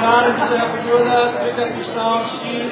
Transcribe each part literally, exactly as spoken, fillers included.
God Himself is with us. Pick up your song sheet.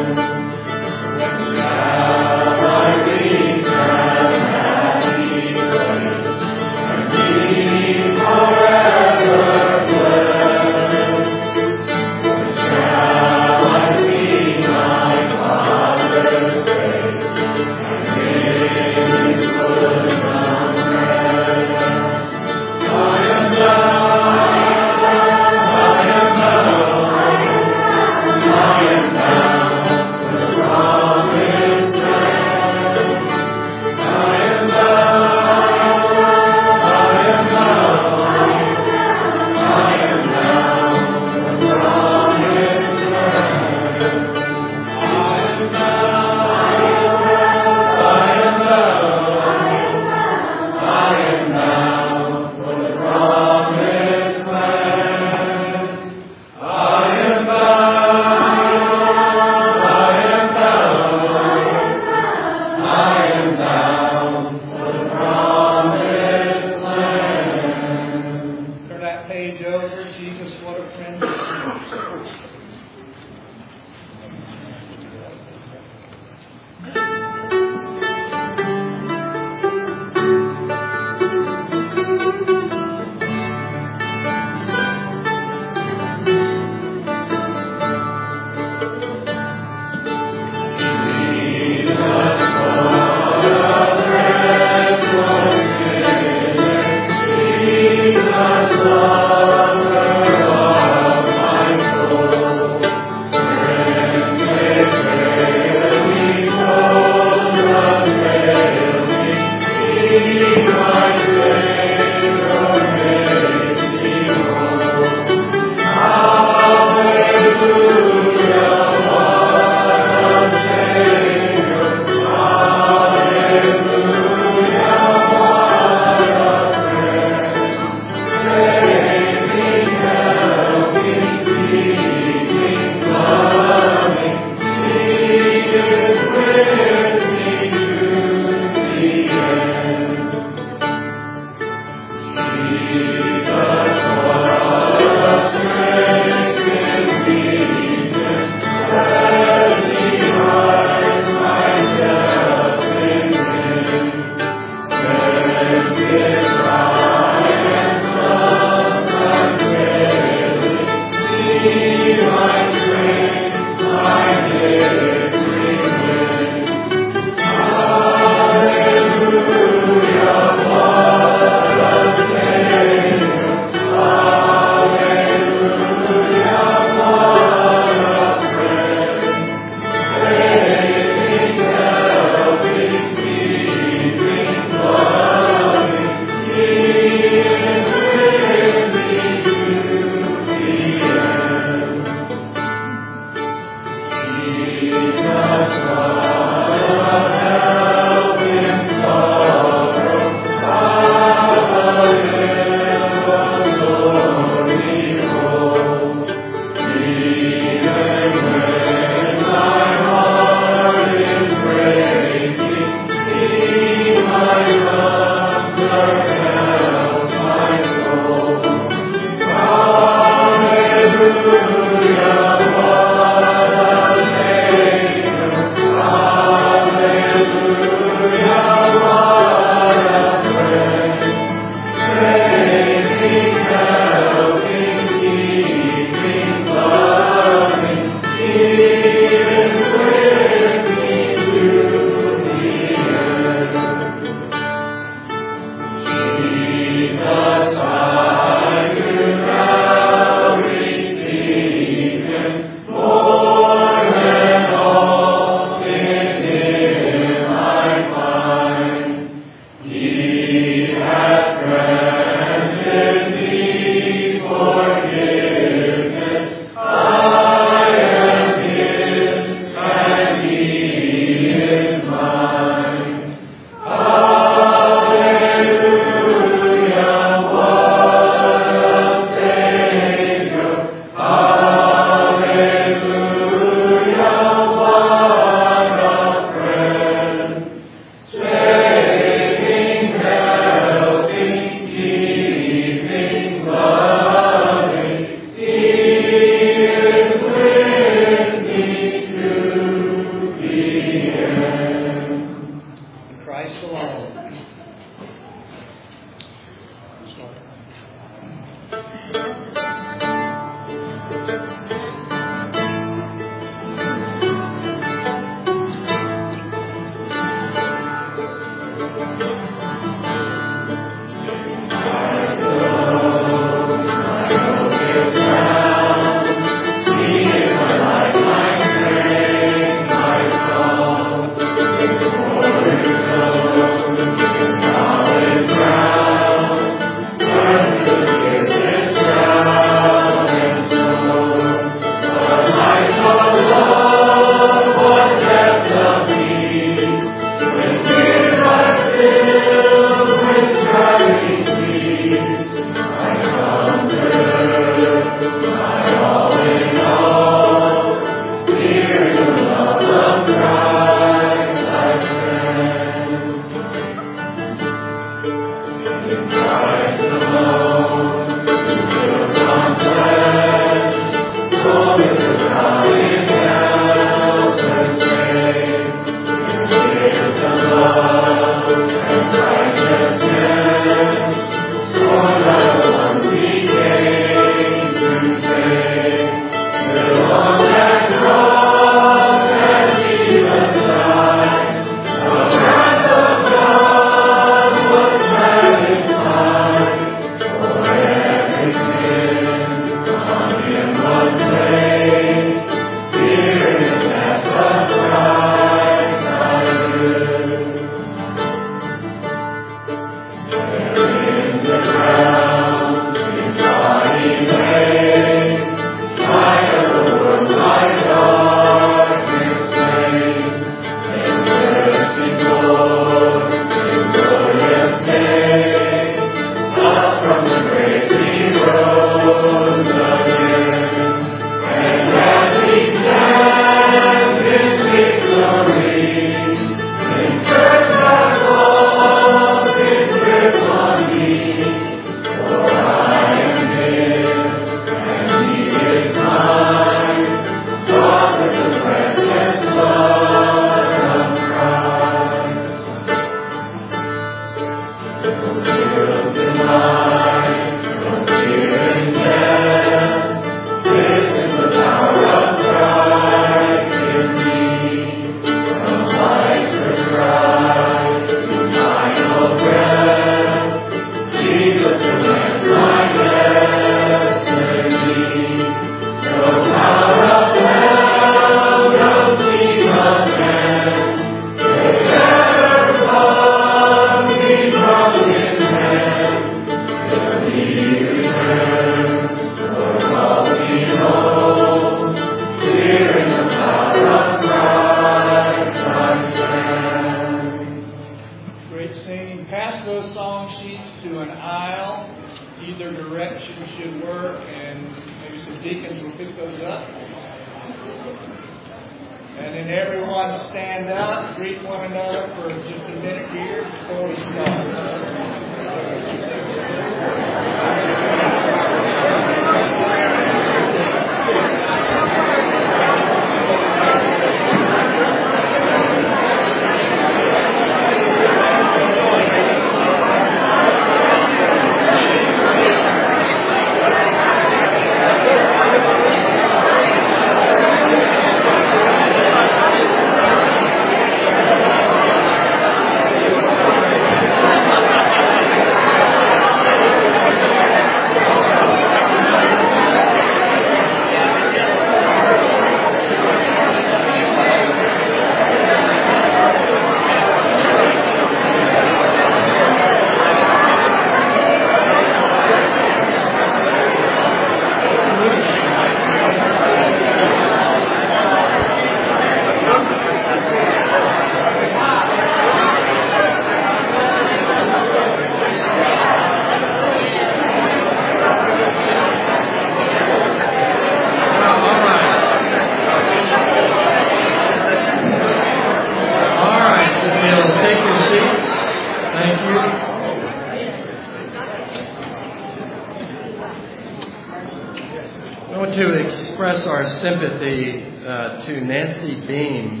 Sympathy uh, to Nancy Bean,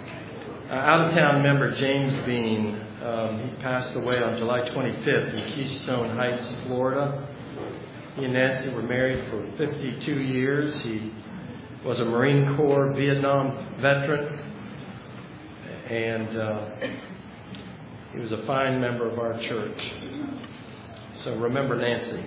uh, out-of-town member James Bean. Um, he passed away on July twenty-fifth in Keystone Heights, Florida. He and Nancy were married for fifty-two years. He was a Marine Corps Vietnam veteran, and uh, he was a fine member of our church. So remember Nancy.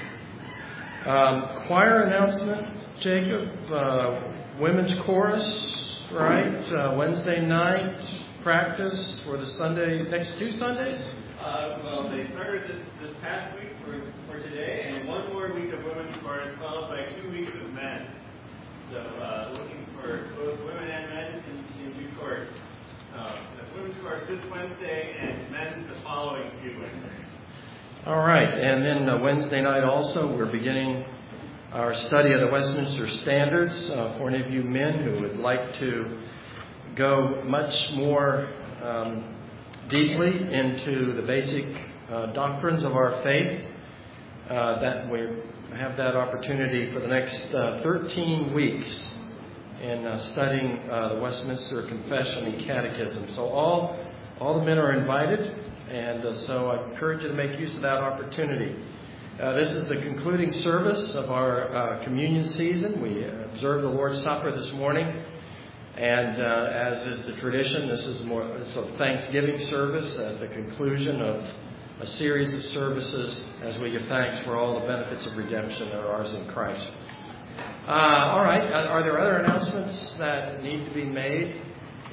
Um, choir announcement, Jacob. Uh, women's chorus, right? Uh, Wednesday night practice for the Sunday, next two Sundays? Uh, well, they started this, this past week for, for today, and one more week of women's chorus followed by two weeks of men. So uh, looking for both women and men in, in due course. Uh, the women's chorus this Wednesday and men's the following two Wednesdays. All right, and then uh, Wednesday night also we're beginning our study of the Westminster Standards uh, for any of you men who would like to go much more um, deeply into the basic uh, doctrines of our faith. Uh, that we have that opportunity for the next uh, thirteen weeks in uh, studying uh, the Westminster Confession and Catechism. So all all the men are invited, and uh, so I encourage you to make use of that opportunity. Uh, this is the concluding service of our uh, communion season. We observed the Lord's Supper this morning, and uh, as is the tradition, this is more a Thanksgiving service at the conclusion of a series of services as we give thanks for all the benefits of redemption that are ours in Christ. Uh, all right, are there other announcements that need to be made?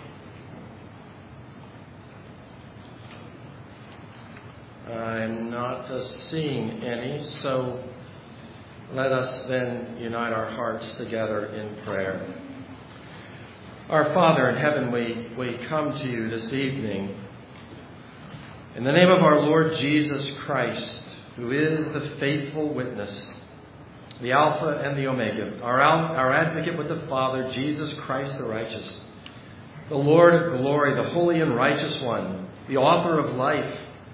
I'm not uh, seeing any, so let us then unite our hearts together in prayer. Our Father in heaven, we, we come to you this evening in the name of our Lord Jesus Christ, who is the faithful witness, the Alpha and the Omega, our, our advocate with the Father, Jesus Christ the righteous, the Lord of glory, the holy and righteous one, the author of life,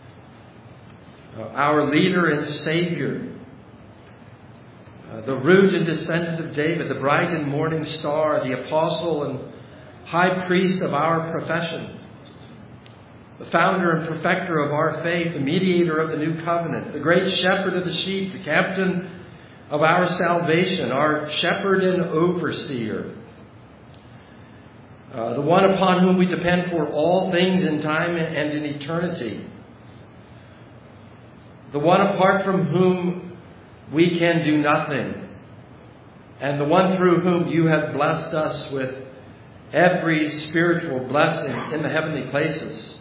our leader and Savior, uh, the root and descendant of David, the bright and morning star, the apostle and high priest of our profession, the founder and perfecter of our faith, the mediator of the new covenant, the great shepherd of the sheep, the captain of our salvation, our shepherd and overseer, uh, the one upon whom we depend for all things in time and in eternity, the one apart from whom we can do nothing, and the one through whom you have blessed us with every spiritual blessing in the heavenly places,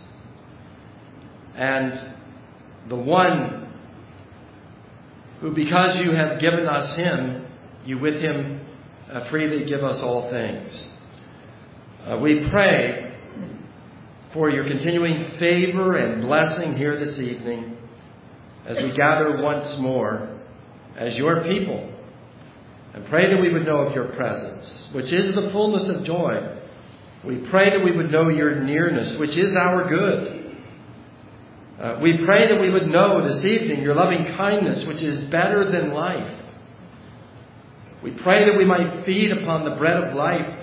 and the one who, because you have given us him, you with him uh, freely give us all things. Uh, we pray for your continuing favor and blessing here this evening, as we gather once more as your people, and pray that we would know of your presence, which is the fullness of joy. We pray that we would know your nearness, which is our good. Uh, we pray that we would know this evening your loving kindness, which is better than life. We pray that we might feed upon the bread of life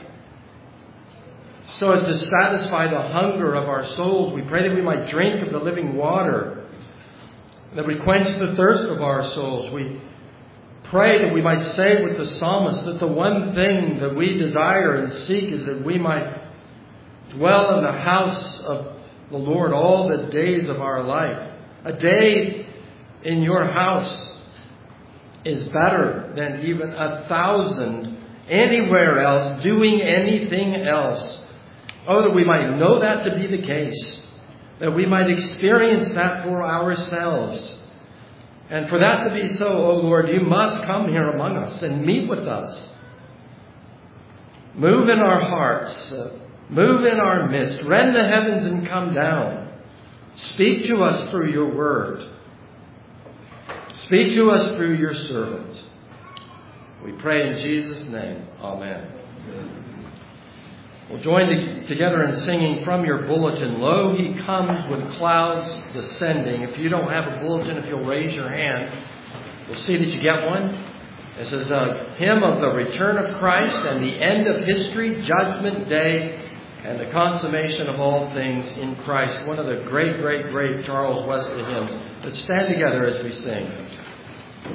so as to satisfy the hunger of our souls. We pray that we might drink of the living water, that we quench the thirst of our souls. We pray that we might say with the psalmist that the one thing that we desire and seek is that we might dwell in the house of the Lord all the days of our life. A day in your house is better than even a thousand anywhere else, doing anything else. Oh, that we might know that to be the case, that we might experience that for ourselves. And for that to be so, O Lord, you must come here among us and meet with us. Move in our hearts. Uh, move in our midst. Rend the heavens and come down. Speak to us through your word. Speak to us through your servant. We pray in Jesus' name. Amen. We'll join to, together in singing from your bulletin, Lo, he comes with clouds descending. If you don't have a bulletin, if you'll raise your hand, we'll see that you get one. This is a hymn of the return of Christ and the end of history, judgment day, and the consummation of all things in Christ. One of the great, great, great Charles Wesley hymns. Let's stand together as we sing.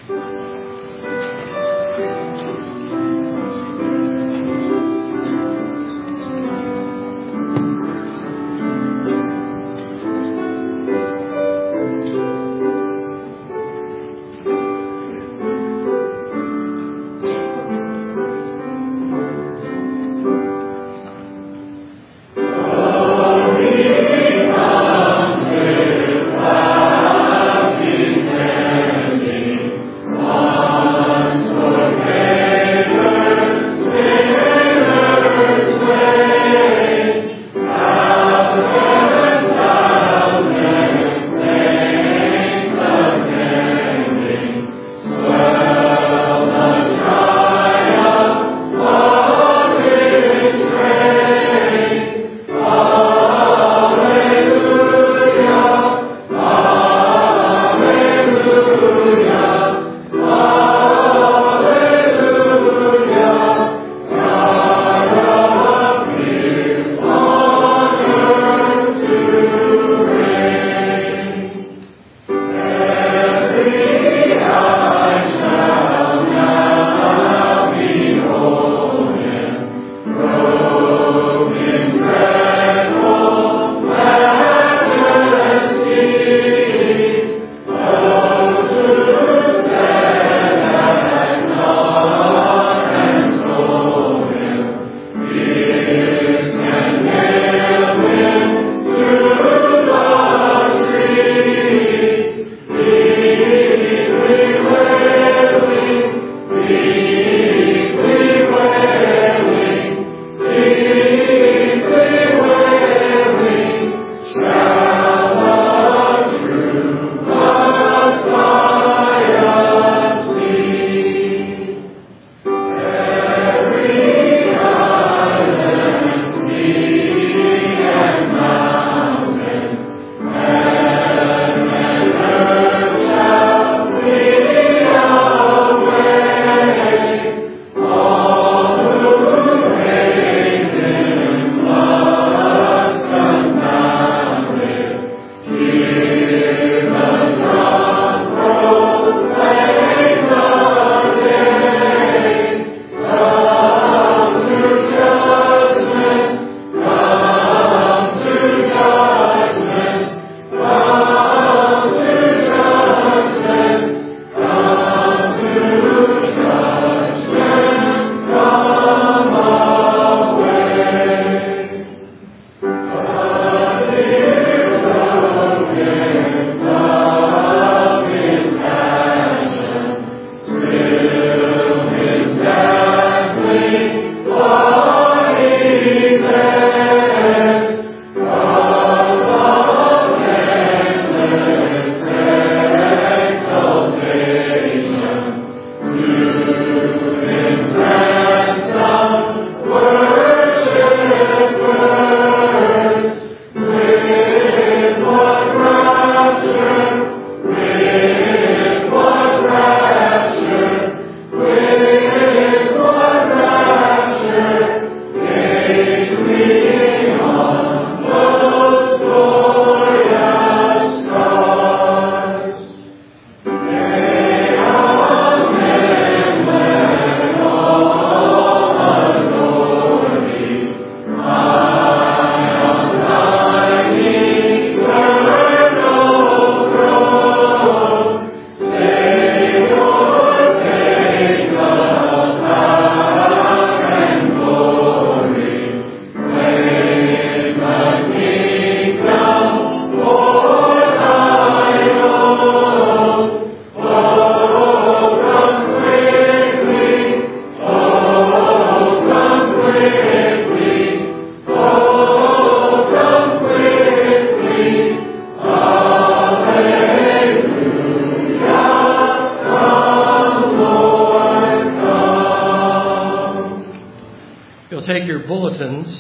Take your bulletins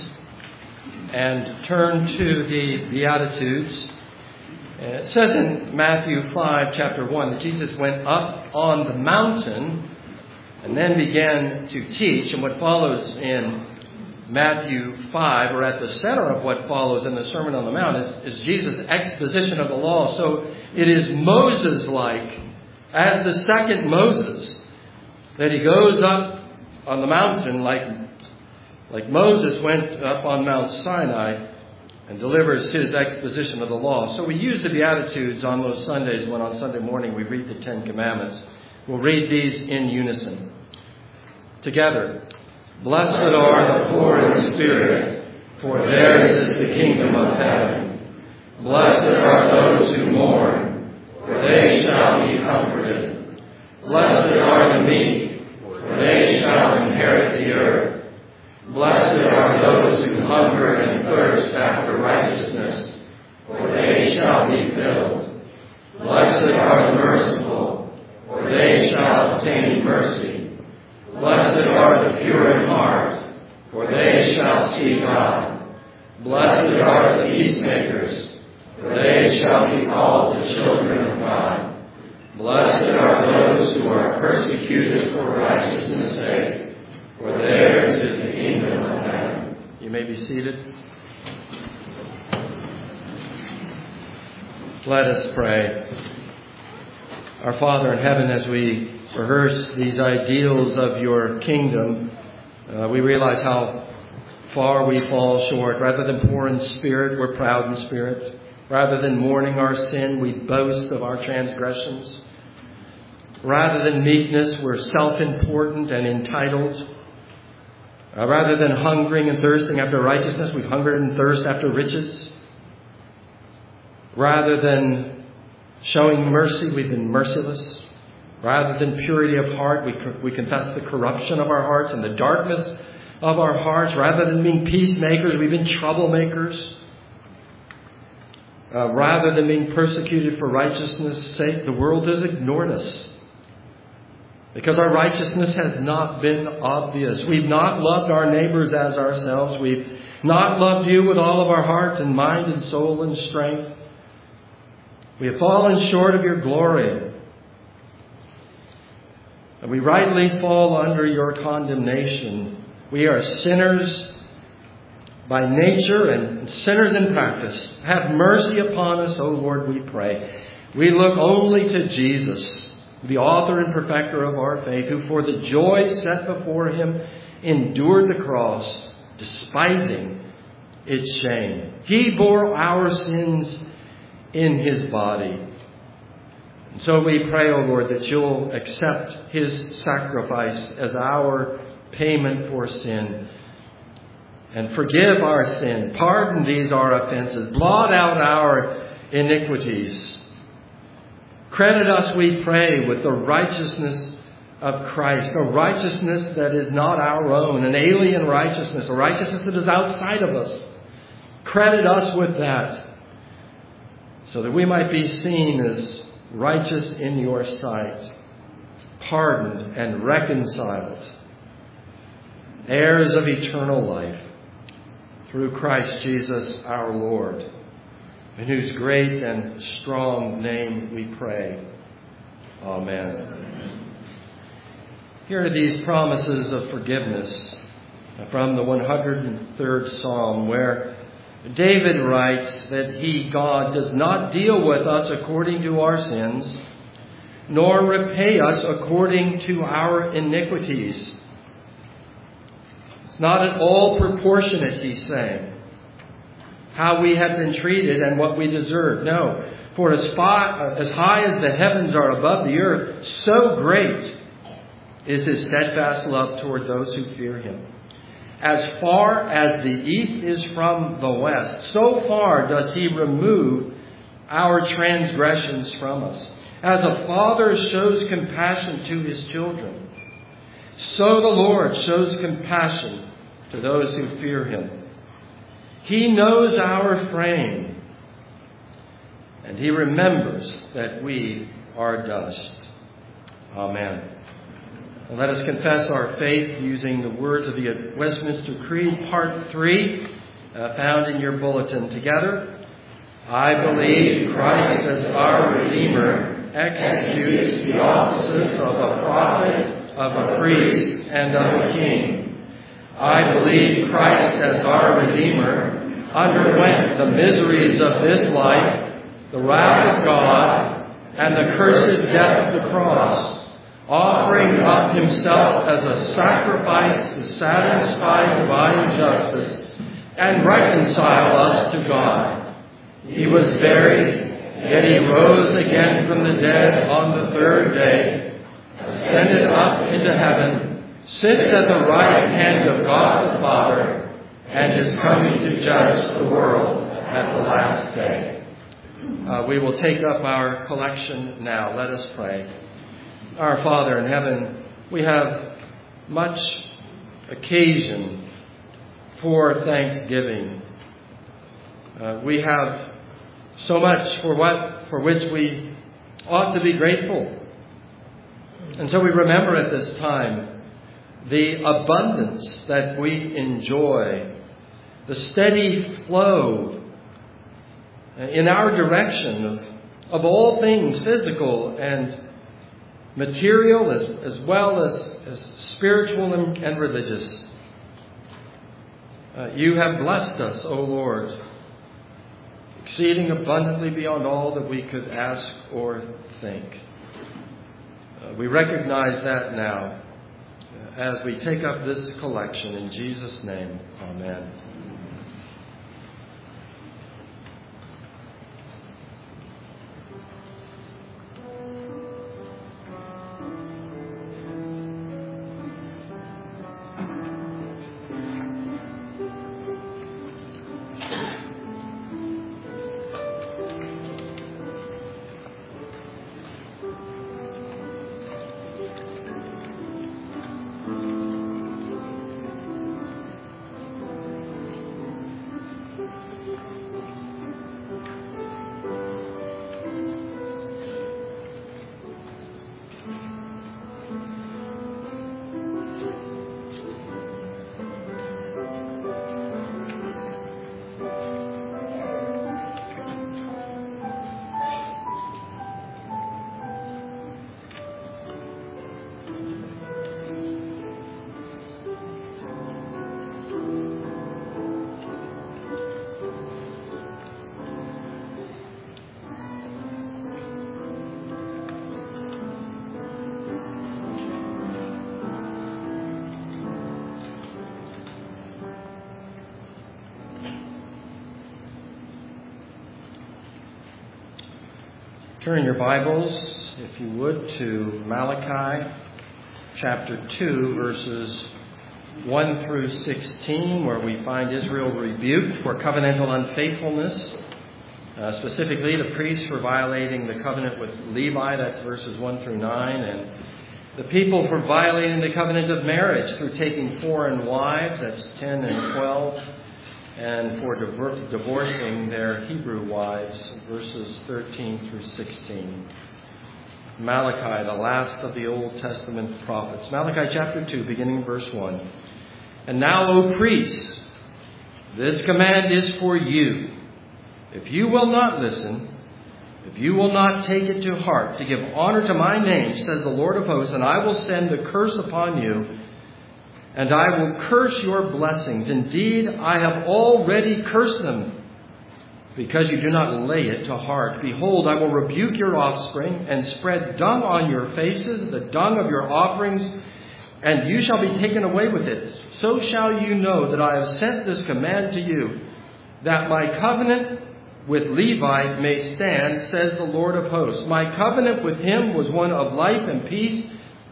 and turn to the Beatitudes. It says in Matthew five, chapter one, that Jesus went up on the mountain and then began to teach. And what follows in Matthew five, or at the center of what follows in the Sermon on the Mount, is, is Jesus' exposition of the law. So it is Moses-like as the second Moses, that he goes up on the mountain like, like Moses went up on Mount Sinai and delivers his exposition of the law. So we use the Beatitudes on those Sundays when on Sunday morning we read the Ten Commandments. We'll read these in unison. Together. Blessed are the poor in spirit, for theirs is the kingdom of heaven. Blessed are those who mourn, for they shall be comforted. Blessed are the meek, for they shall inherit the earth. Blessed are those who hunger and thirst after righteousness, for they shall be filled. Blessed are the merciful, for they shall obtain mercy. Blessed are the pure in heart, for they shall see God. Blessed are the peacemakers, for they shall be called the children of God. Blessed are those who are persecuted for righteousness' sake, for theirs is the kingdom of heaven. You may be seated. Let us pray. Our Father in heaven, as we rehearse these ideals of your kingdom, uh, we realize how far we fall short. Rather than poor in spirit, we're proud in spirit. Rather than mourning our sin, we boast of our transgressions. Rather than meekness, we're self-important and entitled. Uh, rather than hungering and thirsting after righteousness, we've hungered and thirsted after riches. Rather than showing mercy, we've been merciless. Rather than purity of heart, we, we confess the corruption of our hearts and the darkness of our hearts. Rather than being peacemakers, we've been troublemakers. Uh, rather than being persecuted for righteousness' sake, the world has ignored us. Because our righteousness has not been obvious. We've not loved our neighbors as ourselves. We've not loved you with all of our heart and mind and soul and strength. We have fallen short of your glory. And we rightly fall under your condemnation. We are sinners by nature and sinners in practice. Have mercy upon us, O Lord, we pray. We look only to Jesus, the author and perfecter of our faith, who for the joy set before him endured the cross, despising its shame. He bore our sins in his body. And so we pray, O Lord, that you'll accept his sacrifice as our payment for sin and forgive our sin. Pardon these our offenses. Blot out our iniquities. Credit us, we pray, with the righteousness of Christ, a righteousness that is not our own, an alien righteousness, a righteousness that is outside of us. Credit us with that, so that we might be seen as righteous in your sight, pardoned and reconciled, heirs of eternal life, through Christ Jesus our Lord, in whose great and strong name we pray. Amen. Here are these promises of forgiveness from the one hundred third Psalm, where David writes that he, God, does not deal with us according to our sins, nor repay us according to our iniquities. It's not at all proportionate, he's saying, how we have been treated and what we deserve. No, for as far, as high as the heavens are above the earth, so great is his steadfast love toward those who fear him. As far as the east is from the west, so far does he remove our transgressions from us. As a father shows compassion to his children, so the Lord shows compassion to those who fear him. He knows our frame, and he remembers that we are dust. Amen. And let us confess our faith using the words of the Westminster Creed, Part three, uh, found in your bulletin. Together, I believe Christ as our Redeemer executes the offices of a prophet, of a priest, and of a king. I believe Christ as our Redeemer underwent the miseries of this life, the wrath of God, and the cursed death of the cross, offering up himself as a sacrifice to satisfy divine justice and reconcile us to God. He was buried, yet he rose again from the dead on the third day, ascended up into heaven, sits at the right hand of God the Father, and is coming to judge the world at the last day. Uh, we will take up our collection now. Let us pray. Our Father in heaven, we have much occasion for thanksgiving. Uh, we have so much for what for which we ought to be grateful. And so we remember at this time the abundance that we enjoy, the steady flow in our direction of, of all things physical and material as, as well as, as spiritual and, and religious. Uh, you have blessed us, O Lord, exceeding abundantly beyond all that we could ask or think. Uh, we recognize that now uh, as we take up this collection. In Jesus' name, amen. Turn your Bibles, if you would, to Malachi chapter two, verses one through sixteen, where we find Israel rebuked for covenantal unfaithfulness, uh, specifically the priests for violating the covenant with Levi, that's verses one through nine, and the people for violating the covenant of marriage through taking foreign wives, that's ten and twelve, and for divor- divorcing their Hebrew wives, verses thirteen through sixteen. Malachi, the last of the Old Testament prophets. Malachi chapter two, beginning verse one. And now, O priests, this command is for you. If you will not listen, if you will not take it to heart to give honor to my name, says the Lord of hosts, and I will send a curse upon you, and I will curse your blessings. Indeed, I have already cursed them, because you do not lay it to heart. Behold, I will rebuke your offspring, and spread dung on your faces, the dung of your offerings, and you shall be taken away with it. So shall you know that I have sent this command to you, that my covenant with Levi may stand, says the Lord of hosts. My covenant with him was one of life and peace,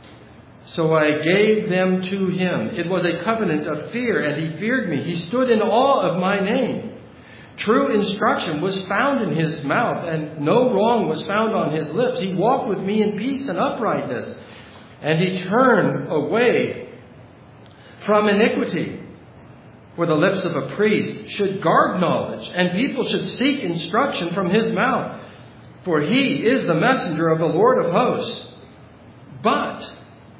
so I gave them to him. It was a covenant of fear, and he feared me. He stood in awe of my name. True instruction was found in his mouth, and no wrong was found on his lips. He walked with me in peace and uprightness, and he turned away from iniquity. For the lips of a priest should guard knowledge, and people should seek instruction from his mouth. For he is the messenger of the Lord of hosts. But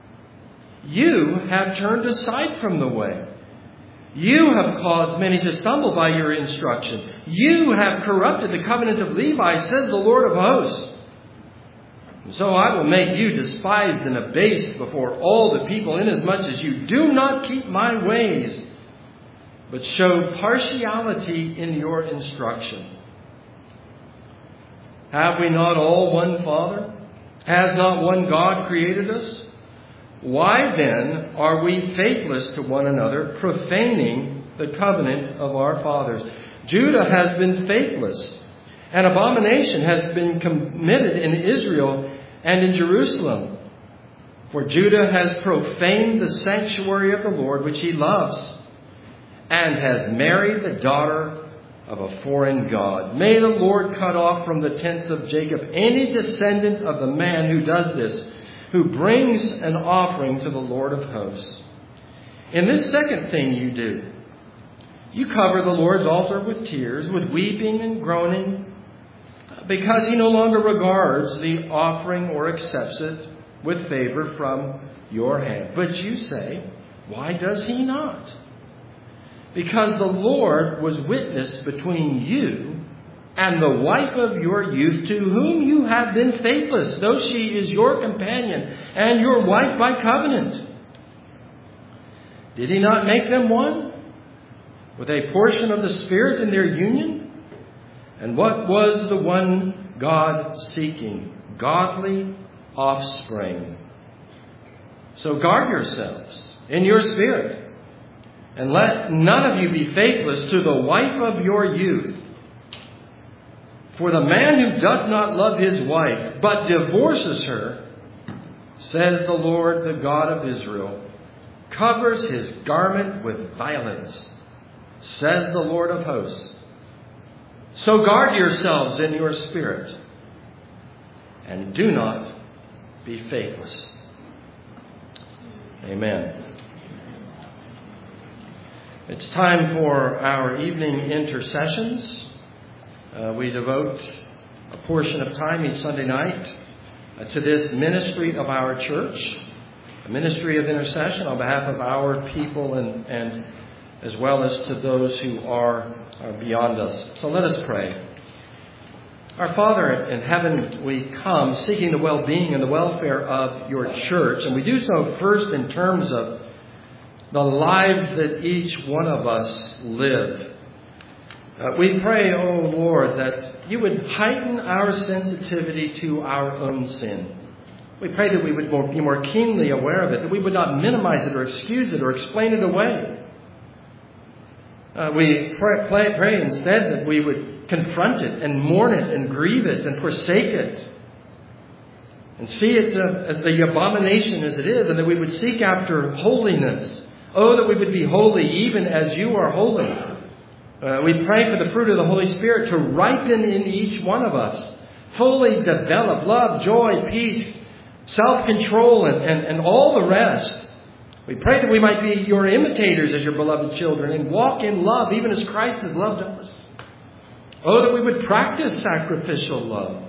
you have turned aside from the way. You have caused many to stumble by your instruction. You have corrupted the covenant of Levi, says the Lord of hosts. And so I will make you despised and abased before all the people, inasmuch as you do not keep my ways, but show partiality in your instruction. Have we not all one Father? Has not one God created us? Why then are we faithless to one another, profaning the covenant of our fathers? Judah has been faithless. An abomination has been committed in Israel and in Jerusalem. For Judah has profaned the sanctuary of the Lord, which he loves, and has married the daughter of a foreign god. May the Lord cut off from the tents of Jacob any descendant of the man who does this, who brings an offering to the Lord of hosts. In this second thing you do, you cover the Lord's altar with tears, with weeping and groaning, because he no longer regards the offering or accepts it with favor from your hand. But you say, why does he not? Because the Lord was witness between you and the wife of your youth, to whom you have been faithless, though she is your companion and your wife by covenant. Did he not make them one, with a portion of the Spirit in their union? And what was the one God seeking? Godly offspring. So guard yourselves in your spirit, and let none of you be faithless to the wife of your youth. For the man who does not love his wife, but divorces her, says the Lord, the God of Israel, covers his garment with violence, says the Lord of hosts. So guard yourselves in your spirit, and do not be faithless. Amen. It's time for our evening intercessions. Uh, we devote a portion of time each Sunday night uh, to this ministry of our church, a ministry of intercession on behalf of our people and, and as well as to those who are, are beyond us. So let us pray. Our Father in heaven, we come seeking the well-being and the welfare of your church, and we do so first in terms of the lives that each one of us live. Uh, we pray, O Lord, that you would heighten our sensitivity to our own sin. We pray that we would be more keenly aware of it, that we would not minimize it or excuse it or explain it away. Uh, we pray, pray, pray instead that we would confront it and mourn it and grieve it and forsake it and see it uh, as the abomination as it is, and that we would seek after holiness. Oh, that we would be holy even as you are holy. Uh, we pray for the fruit of the Holy Spirit to ripen in each one of us, fully develop love, joy, peace, self-control, and, and, and all the rest. We pray that we might be your imitators as your beloved children and walk in love even as Christ has loved us. Oh, that we would practice sacrificial love.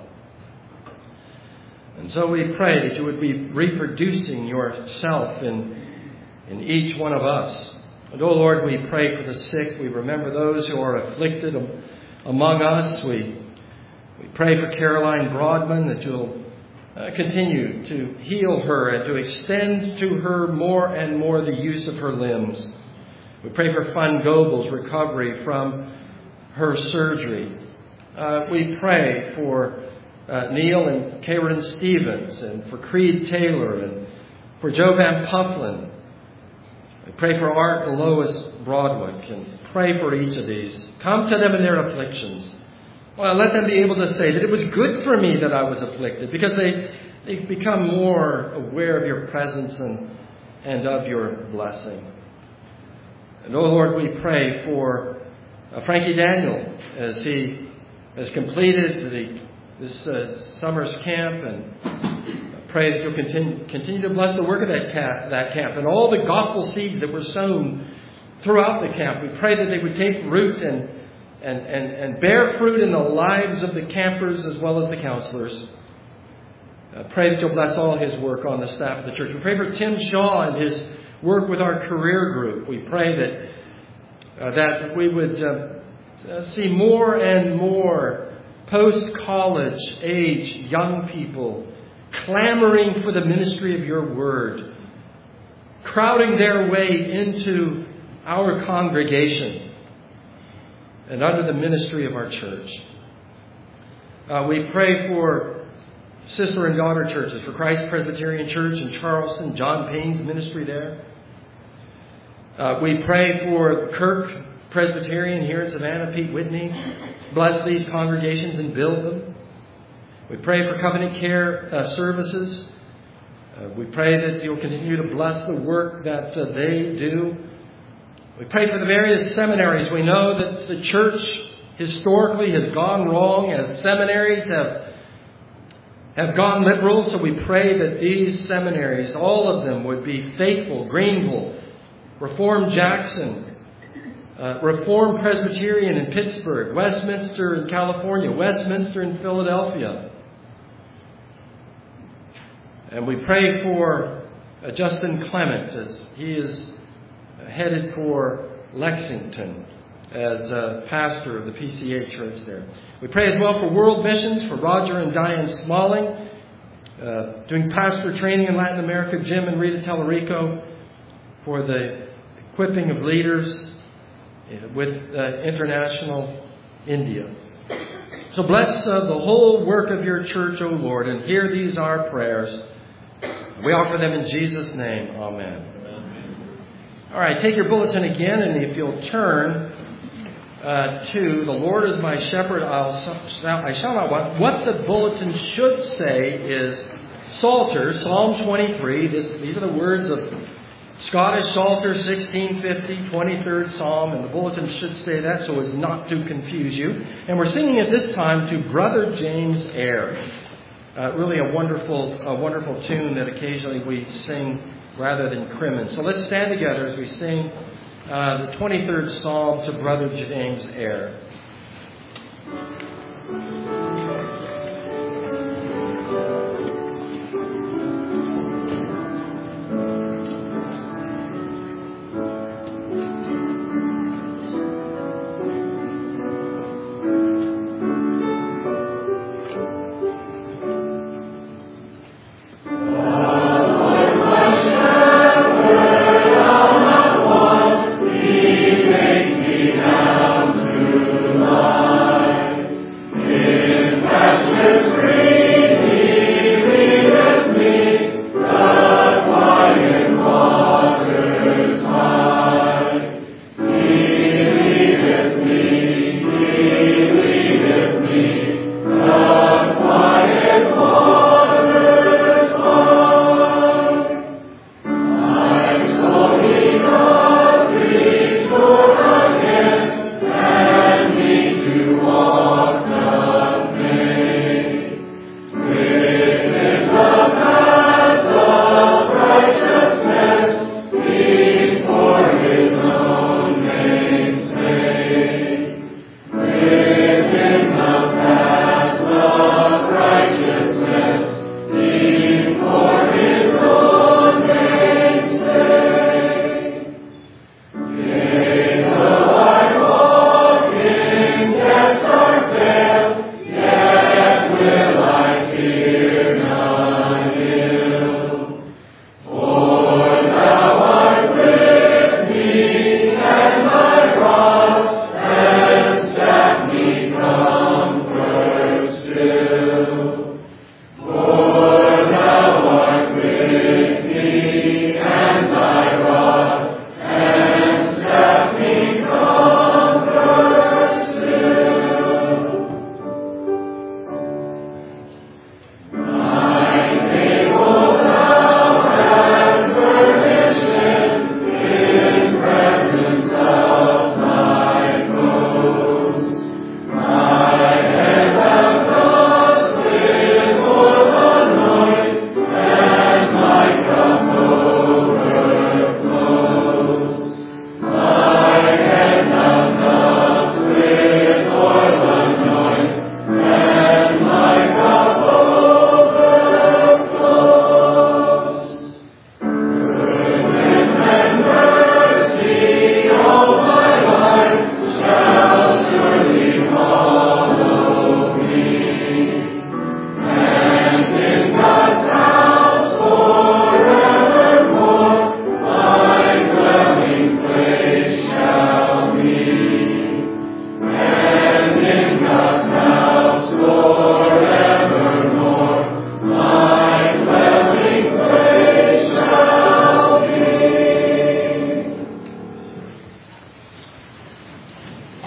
And so we pray that you would be reproducing yourself in, in each one of us. And oh Lord, we pray for the sick. We remember those who are afflicted among us. We, we pray for Caroline Broadman, that you'll Uh, continue to heal her and to extend to her more and more the use of her limbs. We pray for Fun Gobel's recovery from her surgery. Uh, we pray for uh, Neil and Karen Stevens, and for Creed Taylor, and for Joe Van Pufflin. We pray for Art and Lois Broadwick, and pray for each of these. Come to them in their afflictions. Well, let them be able to say that it was good for me that I was afflicted, because they, they become more aware of your presence and, and of your blessing. And, oh Lord, we pray for uh, Frankie Daniel as he has completed the, this uh, summer's camp, and pray that you'll continue, continue to bless the work of that camp, that camp and all the gospel seeds that were sown throughout the camp. We pray that they would take root and And, and, and bear fruit in the lives of the campers as well as the counselors. Uh, pray that you'll bless all his work on the staff of the church. We pray for Tim Shaw and his work with our career group. We pray that uh, that we would uh, uh, see more and more post-college age young people clamoring for the ministry of your word, crowding their way into our congregation and under the ministry of our church. Uh, we pray for sister and daughter churches, for Christ Presbyterian Church in Charleston, John Payne's ministry there. Uh, we pray for Kirk Presbyterian here in Savannah, Pete Whitney. Bless these congregations and build them. We pray for Covenant Care uh, services. Uh, we pray that you'll continue to bless the work that uh, they do. We pray for the various seminaries. We know that the church historically has gone wrong as seminaries have, have gone liberal. So we pray that these seminaries, all of them, would be faithful. Greenville, Reformed Jackson, uh, Reformed Presbyterian in Pittsburgh, Westminster in California, Westminster in Philadelphia. And we pray for uh, Justin Clement as he is headed for Lexington as uh, pastor of the P C A church there. We pray as well for World Missions, for Roger and Diane Smalling, uh, doing pastor training in Latin America, Jim and Rita Tellerico, for the equipping of leaders with uh, International India. So bless uh, the whole work of your church, O Lord, and hear these our prayers. We offer them in Jesus' name. Amen. All right, take your bulletin again, and if you'll turn uh, to "The Lord is my shepherd, I'll, I shall not want." What the bulletin should say is Psalter, Psalm twenty-three. This, these are the words of Scottish Psalter sixteen fifty, twenty-third Psalm, and the bulletin should say that so as not to confuse you. And we're singing at this time to Brother James Eyre. Uh, really a wonderful, a wonderful tune that occasionally we sing rather than Crimmin. So let's stand together as we sing uh, the twenty-third Psalm to Brother James Eyre. Yeah.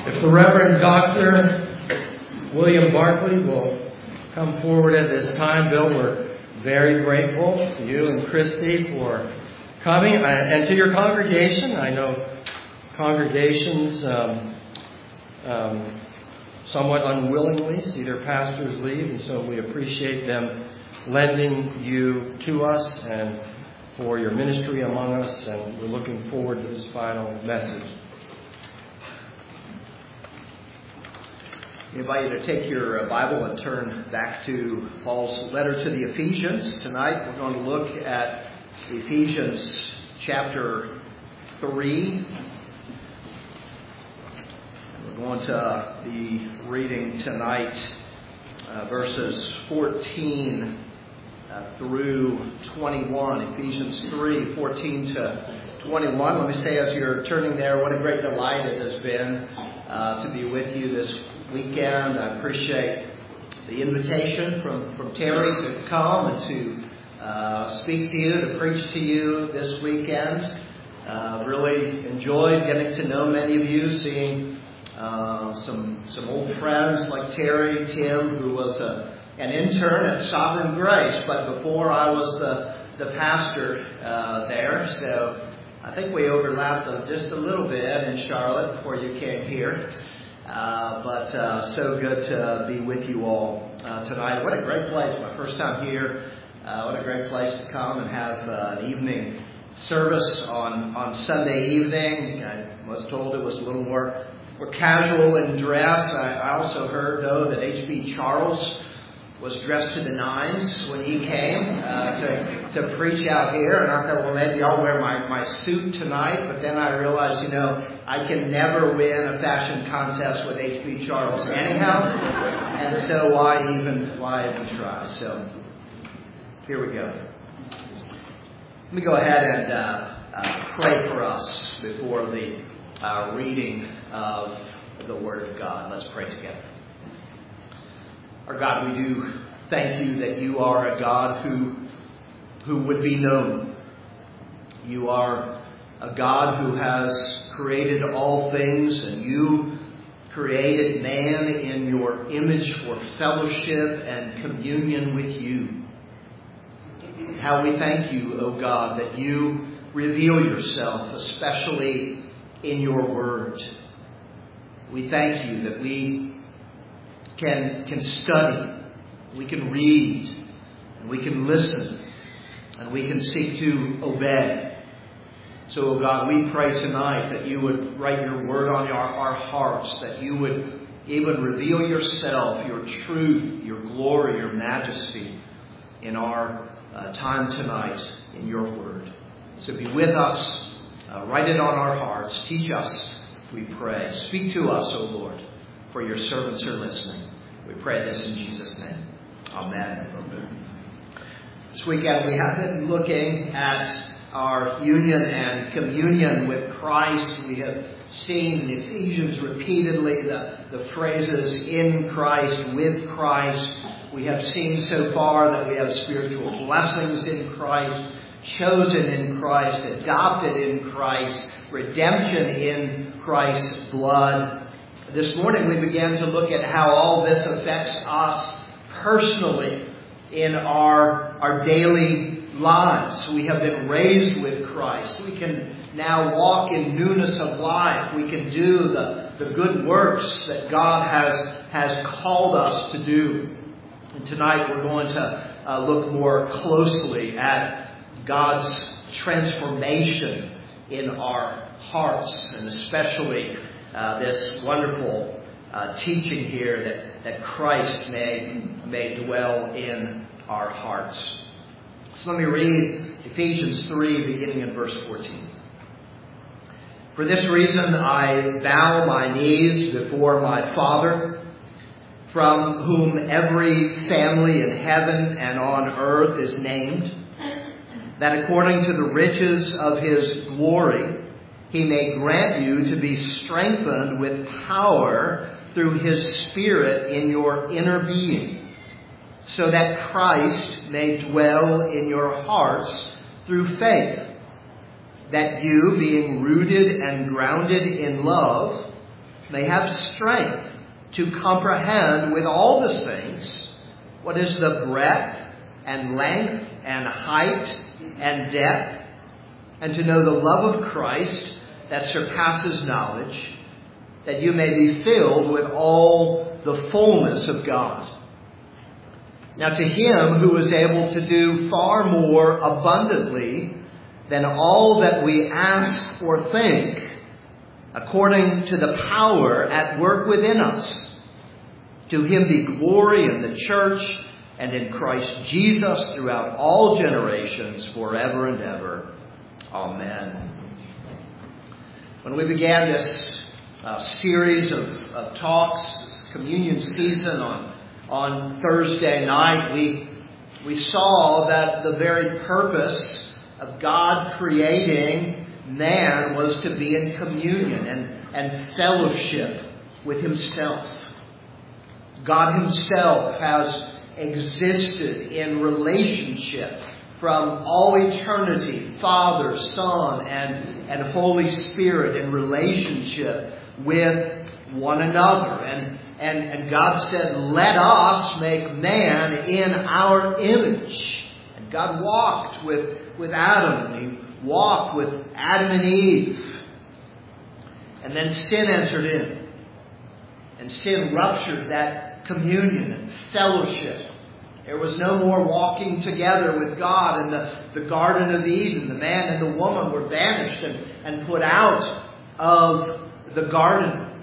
If the Reverend Doctor William Barkley will come forward at this time. Bill, we're very grateful to you and Christy for coming, and to your congregation. I know congregations um, um, somewhat unwillingly see their pastors leave, and so we appreciate them lending you to us and for your ministry among us, and we're looking forward to this final message. I invite you to take your Bible and turn back to Paul's letter to the Ephesians. Tonight we're going to look at Ephesians chapter three. We're going to be reading tonight uh, verses fourteen uh, through twenty-one. Ephesians three, fourteen to twenty-one. Let me say as you're turning there, what a great delight it has been uh, to be with you this weekend. I appreciate the invitation from, from Terry to come and to uh, speak to you, to preach to you this weekend. Uh, really enjoyed getting to know many of you, seeing uh, some some old friends like Terry, Tim, who was a, an intern at Sovereign Grace, but before I was the, the pastor uh, there. So I think we overlapped just a little bit in Charlotte before you came here. Uh, but uh, so good to be with you all uh, tonight. What a great place. My first time here. Uh, what a great place to come and have uh, an evening service on, on Sunday evening. I was told it was a little more, more casual in dress. I, I also heard, though, that H B Charles was dressed to the nines when he came uh, to, to preach out here. And I thought, well, maybe I'll wear my, my suit tonight. But then I realized, you know, I can never win a fashion contest with H B Charles anyhow. And so why even, why even try? So here we go. Let me go ahead and uh, uh, pray for us before the uh, reading of the Word of God. Let's pray together. Our God, we do thank you that you are a God who, who would be known. You are a God who has created all things, and you created man in your image for fellowship and communion with you. How we thank you, O God, that you reveal yourself, especially in your word. We thank you that we can, can study, we can read, and we can listen, and we can seek to obey. So, oh God, we pray tonight that you would write your word on our, our hearts, that you would even reveal yourself, your truth, your glory, your majesty in our uh, time tonight in your word. So be with us, uh, write it on our hearts, teach us, we pray. Speak to us, O Lord, for your servants are listening. We pray this in Jesus' name. Amen. Amen. This weekend we have been looking at our union and communion with Christ. We have seen in Ephesians repeatedly the, the phrases in Christ, with Christ. We have seen so far that we have spiritual blessings in Christ, chosen in Christ, adopted in Christ, redemption in Christ's blood. This morning we began to look at how all this affects us personally in our, our daily lives. We have been raised with Christ. We can now walk in newness of life. We can do the, the good works that God has, has called us to do. And tonight we're going to uh, look more closely at God's transformation in our hearts, and especially uh, this wonderful uh, teaching here that, that Christ may, may dwell in our hearts. So let me read Ephesians three, beginning in verse fourteen. For this reason I bow my knees before my Father, from whom every family in heaven and on earth is named, that according to the riches of his glory he may grant you to be strengthened with power through his Spirit in your inner being, so that Christ may dwell in your hearts through faith, that you, being rooted and grounded in love, may have strength to comprehend with all the saints what is the breadth and length and height and depth, and to know the love of Christ that surpasses knowledge, that you may be filled with all the fullness of God. Now to him who is able to do far more abundantly than all that we ask or think, according to the power at work within us, to him be glory in the church and in Christ Jesus throughout all generations, forever and ever. Amen. When we began this uh, series of, of talks, this communion season on, on Thursday night, we, we saw that the very purpose of God creating man was to be in communion and, and fellowship with himself. God himself has existed in relationship from all eternity, Father, Son, and, and Holy Spirit in relationship with one another. And, and, and God said, let us make man in our image. And God walked with, with Adam, and he walked with Adam and Eve. And then sin entered in. And sin ruptured that communion and fellowship. There was no more walking together with God in the, the Garden of Eden. The man and the woman were banished and, and put out of the garden.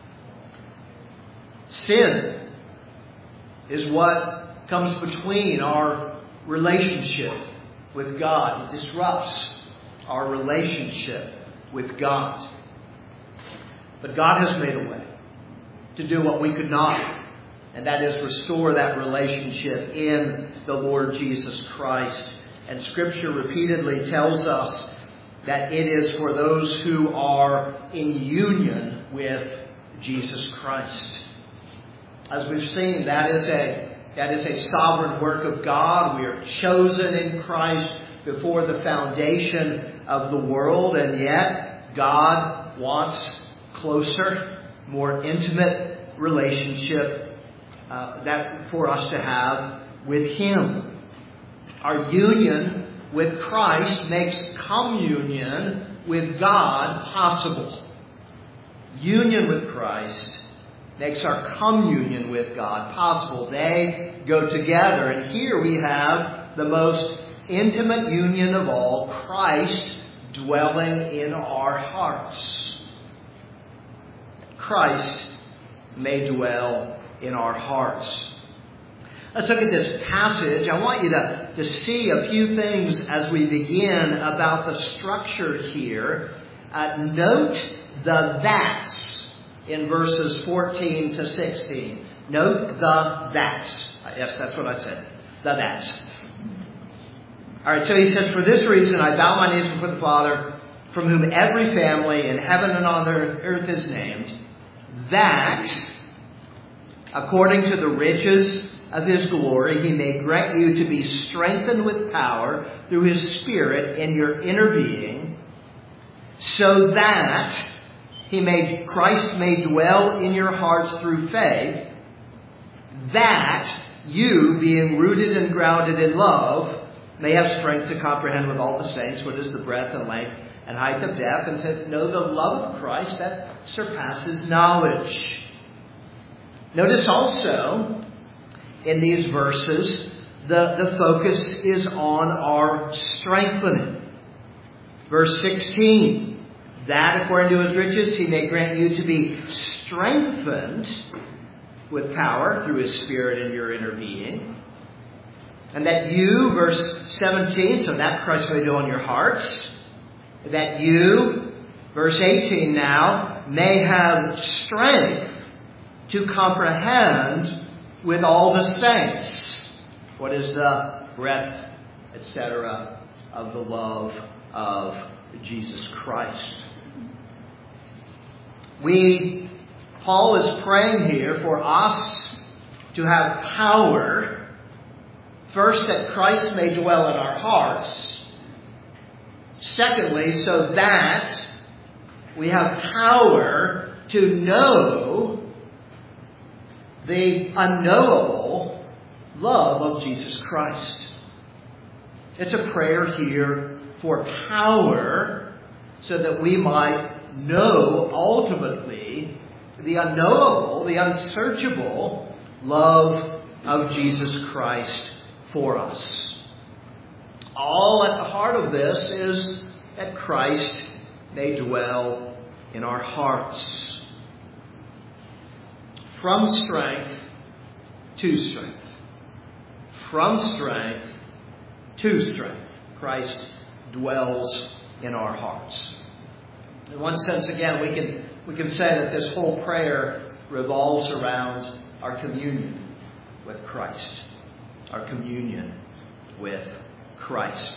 Sin is what comes between our relationship with God. It disrupts our relationship with God. But God has made a way to do what we could not. And that is restore that relationship in the Lord Jesus Christ. And Scripture repeatedly tells us that it is for those who are in union with Jesus Christ. As we've seen, that is a, that is a sovereign work of God. We are chosen in Christ before the foundation of the world. And yet, God wants closer, more intimate relationship Uh, that for us to have with him. Our union with Christ makes communion with God possible. Union with Christ makes our communion with God possible. They go together. And here we have the most intimate union of all, Christ dwelling in our hearts. Christ may dwell in our hearts. Let's look at this passage. I want you to, to see a few things as we begin about the structure here. Uh, note the that's in verses fourteen to sixteen. Note the that's. Uh, yes, that's what I said. The that's. All right, so he says, for this reason I bow my knees before the Father, from whom every family in heaven and on earth is named, that according to the riches of his glory, he may grant you to be strengthened with power through his Spirit in your inner being, so that he may, Christ may dwell in your hearts through faith, that you, being rooted and grounded in love, may have strength to comprehend with all the saints what is the breadth and length and height of depth, and to know the love of Christ that surpasses knowledge. Notice also in these verses, the, the focus is on our strengthening. Verse sixteen, that according to his riches he may grant you to be strengthened with power through his Spirit in your inner being. And that you, verse seventeen, so that Christ may dwell in your hearts. That you, verse eighteen now, may have strength to comprehend with all the saints what is the breadth, et cetera, of the love of Jesus Christ. We, Paul is praying here for us to have power, first that Christ may dwell in our hearts, secondly, so that we have power to know the unknowable love of Jesus Christ. It's a prayer here for power so that we might know ultimately the unknowable, the unsearchable love of Jesus Christ for us. All at the heart of this is that Christ may dwell in our hearts. From strength to strength. From strength to strength. Christ dwells in our hearts. In one sense, again, we can we can say that this whole prayer revolves around our communion with Christ. Our communion with Christ.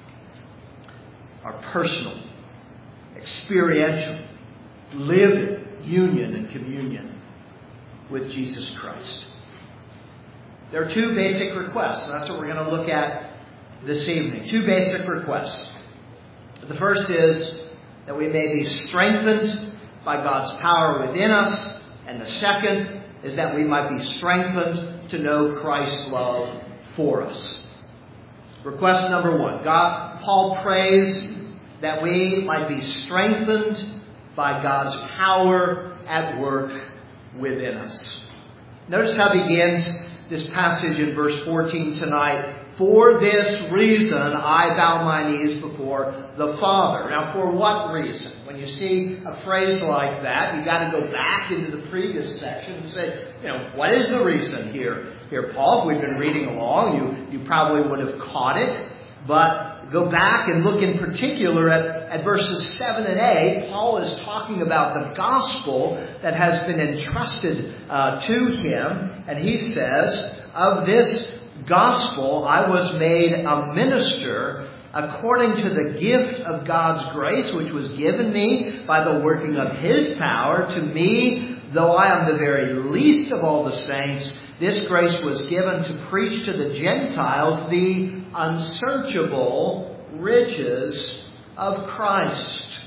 Our personal, experiential, living union and communion with Jesus Christ. There are two basic requests, and that's what we're going to look at this evening. Two basic requests. The first is that we may be strengthened by God's power within us, and the second is that we might be strengthened to know Christ's love for us. Request number one. God, Paul prays that we might be strengthened by God's power at work within us. Notice how it begins this passage in verse fourteen tonight. For this reason I bow my knees before the Father. Now, for what reason? When you see a phrase like that, you've got to go back into the previous section and say, you know, what is the reason here? Here, Paul, if we've been reading along, you, you probably would have caught it. But go back and look in particular at, at verses seven and eight. Paul is talking about the gospel that has been entrusted uh, to him. And he says, of this gospel I was made a minister according to the gift of God's grace, which was given me by the working of His power. To me, though I am the very least of all the saints, this grace was given to preach to the Gentiles the unsearchable riches of Christ.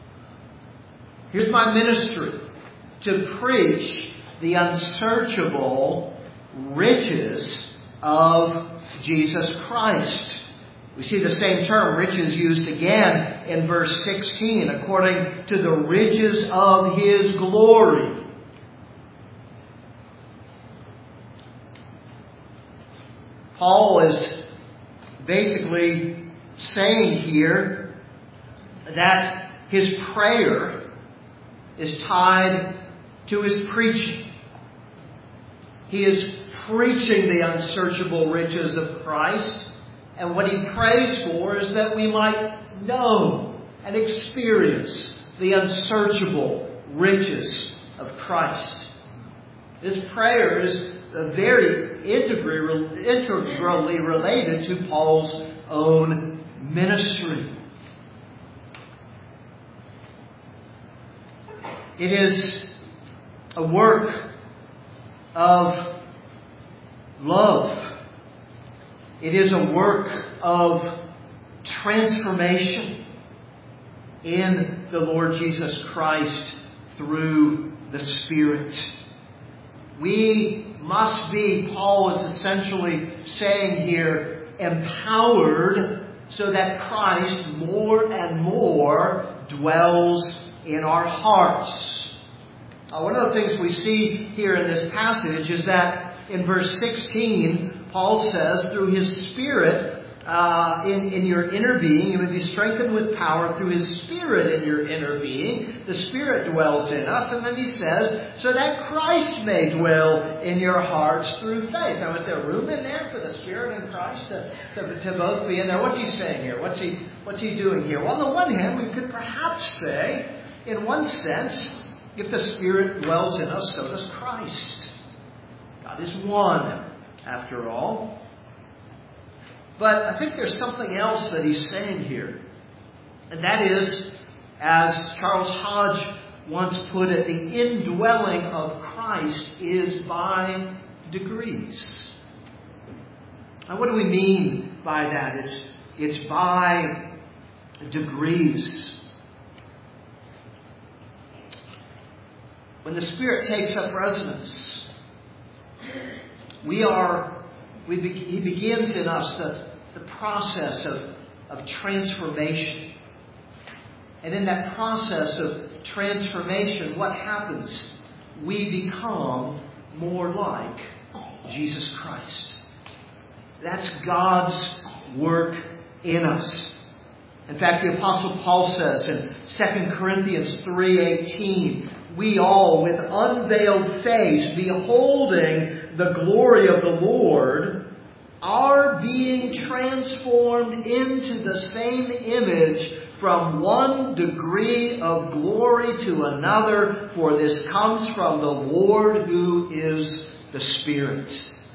Here's my ministry: to preach the unsearchable riches of Jesus Christ. We see the same term, riches, used again in verse sixteen, according to the riches of His glory. Paul is basically saying here that his prayer is tied to his preaching. He is preaching the unsearchable riches of Christ. And what he prays for is that we might know and experience the unsearchable riches of Christ. This prayer is very integrally related to Paul's own ministry. It is a work of love. It is a work of transformation in the Lord Jesus Christ through the Spirit. We must be, Paul is essentially saying here, empowered so that Christ more and more dwells in our hearts. Uh, one of the things we see here in this passage is that in verse sixteen, Paul says, through His Spirit uh, in, in your inner being, you would be strengthened with power through His Spirit in your inner being. The Spirit dwells in us. And then he says, so that Christ may dwell in your hearts through faith. Now, is there room in there for the Spirit and Christ to, to, to both be in there? What's he saying here? What's he, what's he doing here? Well, on the one hand, we could perhaps say, in one sense, if the Spirit dwells in us, so does Christ. God is one, after all. But I think there's something else that he's saying here. And that is, as Charles Hodge once put it, the indwelling of Christ is by degrees. Now, what do we mean by that? It's, it's by degrees. when the Spirit takes up residence, we are, we be, He begins in us the, the process of, of transformation. And in that process of transformation, what happens? We become more like Jesus Christ. That's God's work in us. In fact, the Apostle Paul says in Second Corinthians three eighteen, we all, with unveiled face, beholding the glory of the Lord, are being transformed into the same image from one degree of glory to another, for this comes from the Lord who is the Spirit.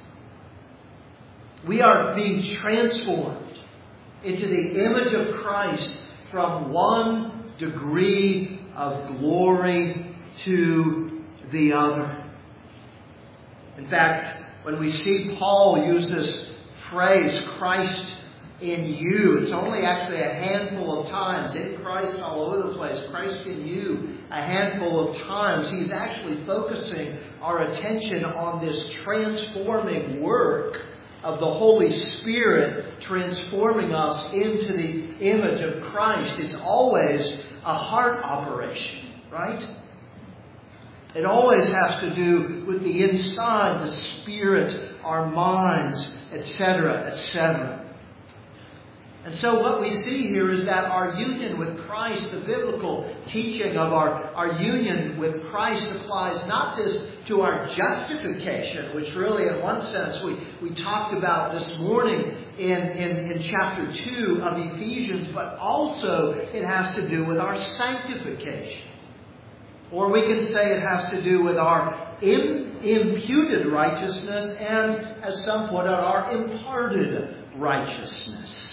We are being transformed into the image of Christ from one degree of glory to the other. In fact, when we see Paul use this phrase, Christ in you, it's only actually a handful of times. In Christ all over the place. Christ in you, a handful of times. He's actually focusing our attention on this transforming work of the Holy Spirit transforming us into the image of Christ. It's always a heart operation, right? It always has to do with the inside, the spirit, our minds, et cetera, et cetera. And so what we see here is that our union with Christ, the biblical teaching of our, our union with Christ applies not just to our justification, which really in one sense we, we talked about this morning in, in, in chapter two of Ephesians, but also it has to do with our sanctification. Or we can say it has to do with our im- imputed righteousness and, as some put it, our imparted righteousness.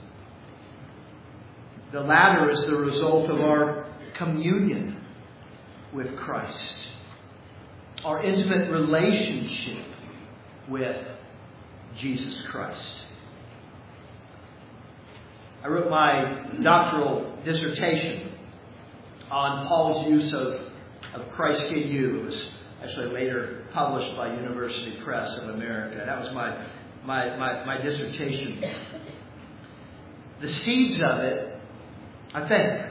The latter is the result of our communion with Christ, our intimate relationship with Jesus Christ. I wrote my doctoral dissertation on Paul's use of, of Christ in you. It was actually later published by University Press of America. That was my, my, my, my dissertation. The seeds of it, I think,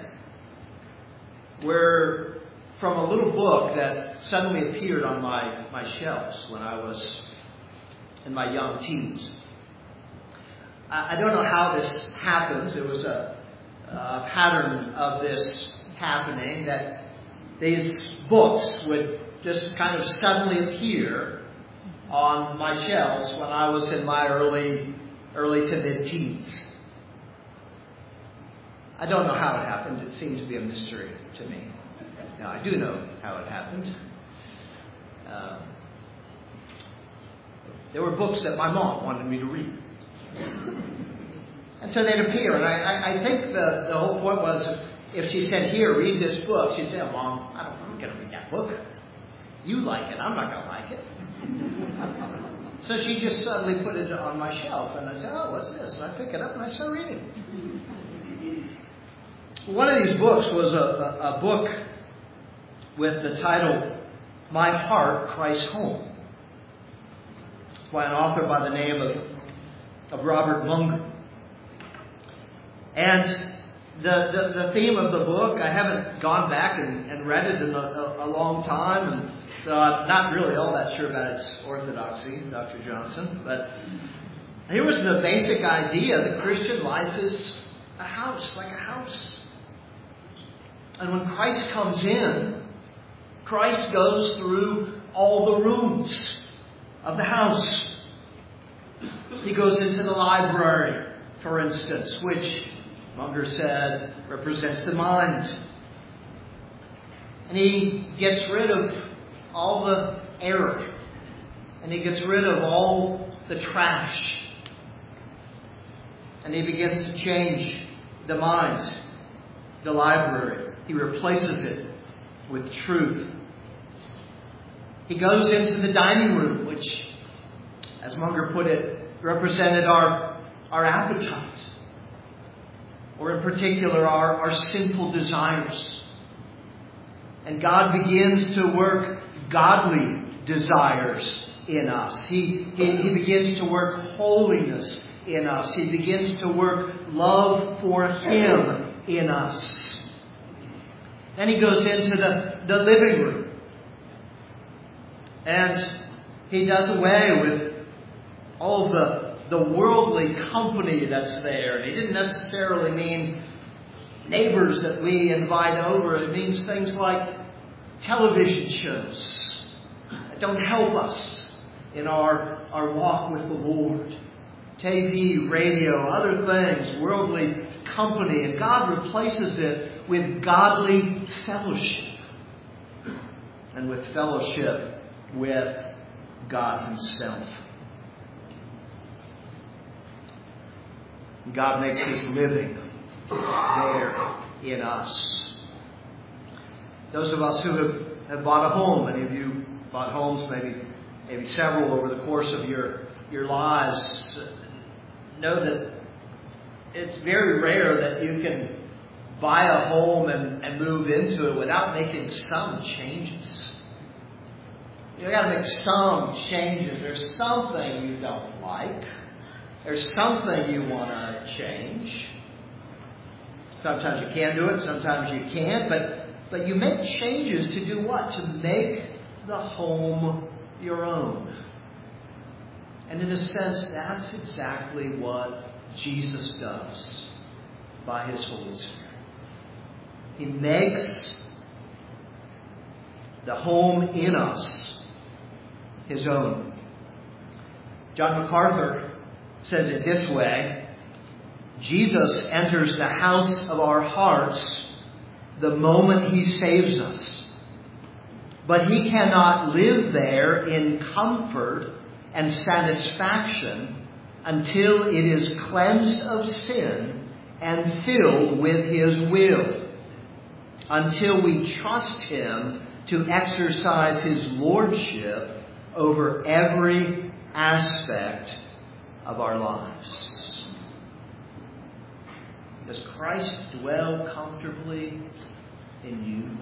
were from a little book that suddenly appeared on my, my shelves when I was in my young teens. I, I don't know how this happens. It was a, a pattern of this happening, that these books would just kind of suddenly appear on my shelves when I was in my early, early to mid-teens. I don't know how it happened. It seems to be a mystery to me. Now, I do know how it happened. Um, there were books that my mom wanted me to read. And so they'd appear. And I, I, I think the, the whole point was, if she said, here, read this book, she'd say, oh, Mom, I don't, I'm going to read that book. You like it. I'm not going to like it. So she just suddenly put it on my shelf. And I said, oh, what's this? And I pick it up and I start reading. One of these books was a, a, a book with the title, My Heart Cries Home, by an author by the name of, of Robert Munger. And the, the, the theme of the book, I haven't gone back and, and read it in a, a, a long time, and so I'm not really all that sure about its orthodoxy, Doctor Johnson. But here was the basic idea: the Christian life is a house, like a house. And when Christ comes in, Christ goes through all the rooms of the house. He goes into the library, for instance, which Munger said represents the mind. And he gets rid of all the error. And he gets rid of all the trash. And he begins to change the mind, the library. He replaces it with truth. He goes into the dining room, which, as Munger put it, represented our, our appetite. Or in particular, our, our sinful desires. And God begins to work godly desires in us. He, he, he begins to work holiness in us. He begins to work love for Him in us. Then He goes into the, the living room. And He does away with all the, the worldly company that's there. And He didn't necessarily mean neighbors that we invite over. It means things like television shows that don't help us in our, our walk with the Lord. T V, radio, other things, worldly company. And God replaces it with godly fellowship. And with fellowship with God Himself. God makes His living there in us. Those of us who have, have bought a home, many of you bought homes, maybe maybe several over the course of your, your lives, know that it's very rare that you can buy a home and, and move into it without making some changes. You've got to make some changes. There's something you don't like. There's something you want to change. Sometimes you can do it, sometimes you can't, but, but you make changes to do what? To make the home your own. And in a sense, that's exactly what Jesus does by His Holy Spirit. He makes the home in us His own. John MacArthur says it this way: Jesus enters the house of our hearts the moment He saves us. But He cannot live there in comfort and satisfaction until it is cleansed of sin and filled with His will. Until we trust Him to exercise His lordship over every aspect of our lives. Does Christ dwell comfortably in you?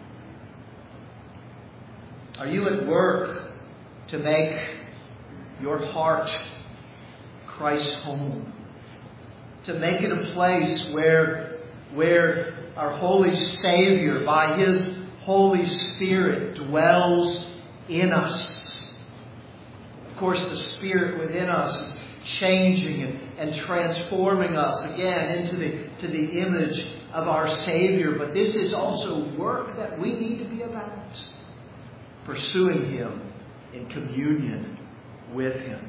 Are you at work to make your heart Christ's home? To make it a place where, where our Holy Savior, by His Holy Spirit, dwells in us. Of course, the Spirit within us is changing and, and transforming us again into the, to the image of our Savior. But this is also work that we need to be about. Pursuing Him in communion with Him.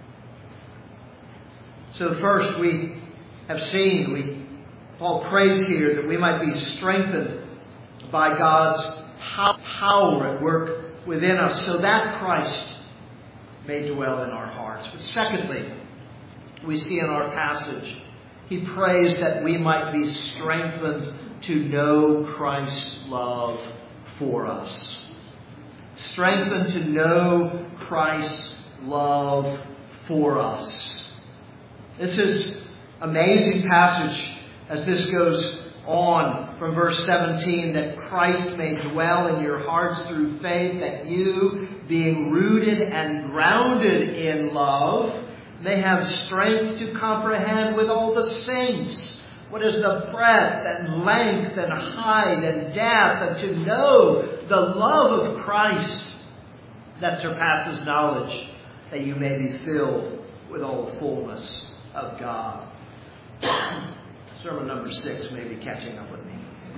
So first we have seen, we Paul prays here that we might be strengthened by God's power at work within us so that Christ may dwell in our hearts. But secondly, we see in our passage, he prays that we might be strengthened to know Christ's love for us. Strengthened to know Christ's love for us. This is an amazing passage as this goes on from verse seventeen, that Christ may dwell in your hearts through faith, that you, being rooted and grounded in love, may have strength to comprehend with all the saints what is the breadth and length and height and depth, and to know the love of Christ that surpasses knowledge, that you may be filled with all the fullness of God. Sermon number six may be catching up with me.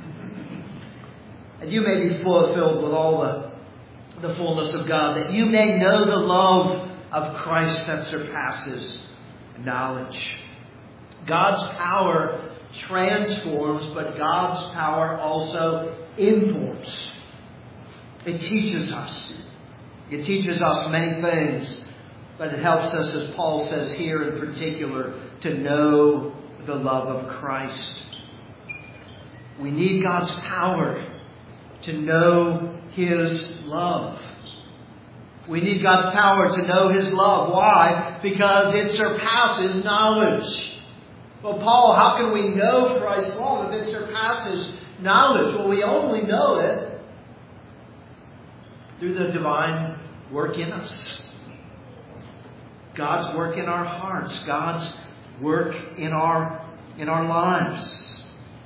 And you may be fulfilled with all the, the fullness of God, that you may know the love of Christ that surpasses knowledge. God's power transforms, but God's power also informs. It teaches us. It teaches us many things, but it helps us, as Paul says here in particular, to know the love of Christ. We need God's power to know His love. We need God's power to know His love. Why? Because it surpasses knowledge. Well, Paul, how can we know Christ's love if it surpasses knowledge? Well, we only know it through the divine work in us. God's work in our hearts. God's work in our, in our lives.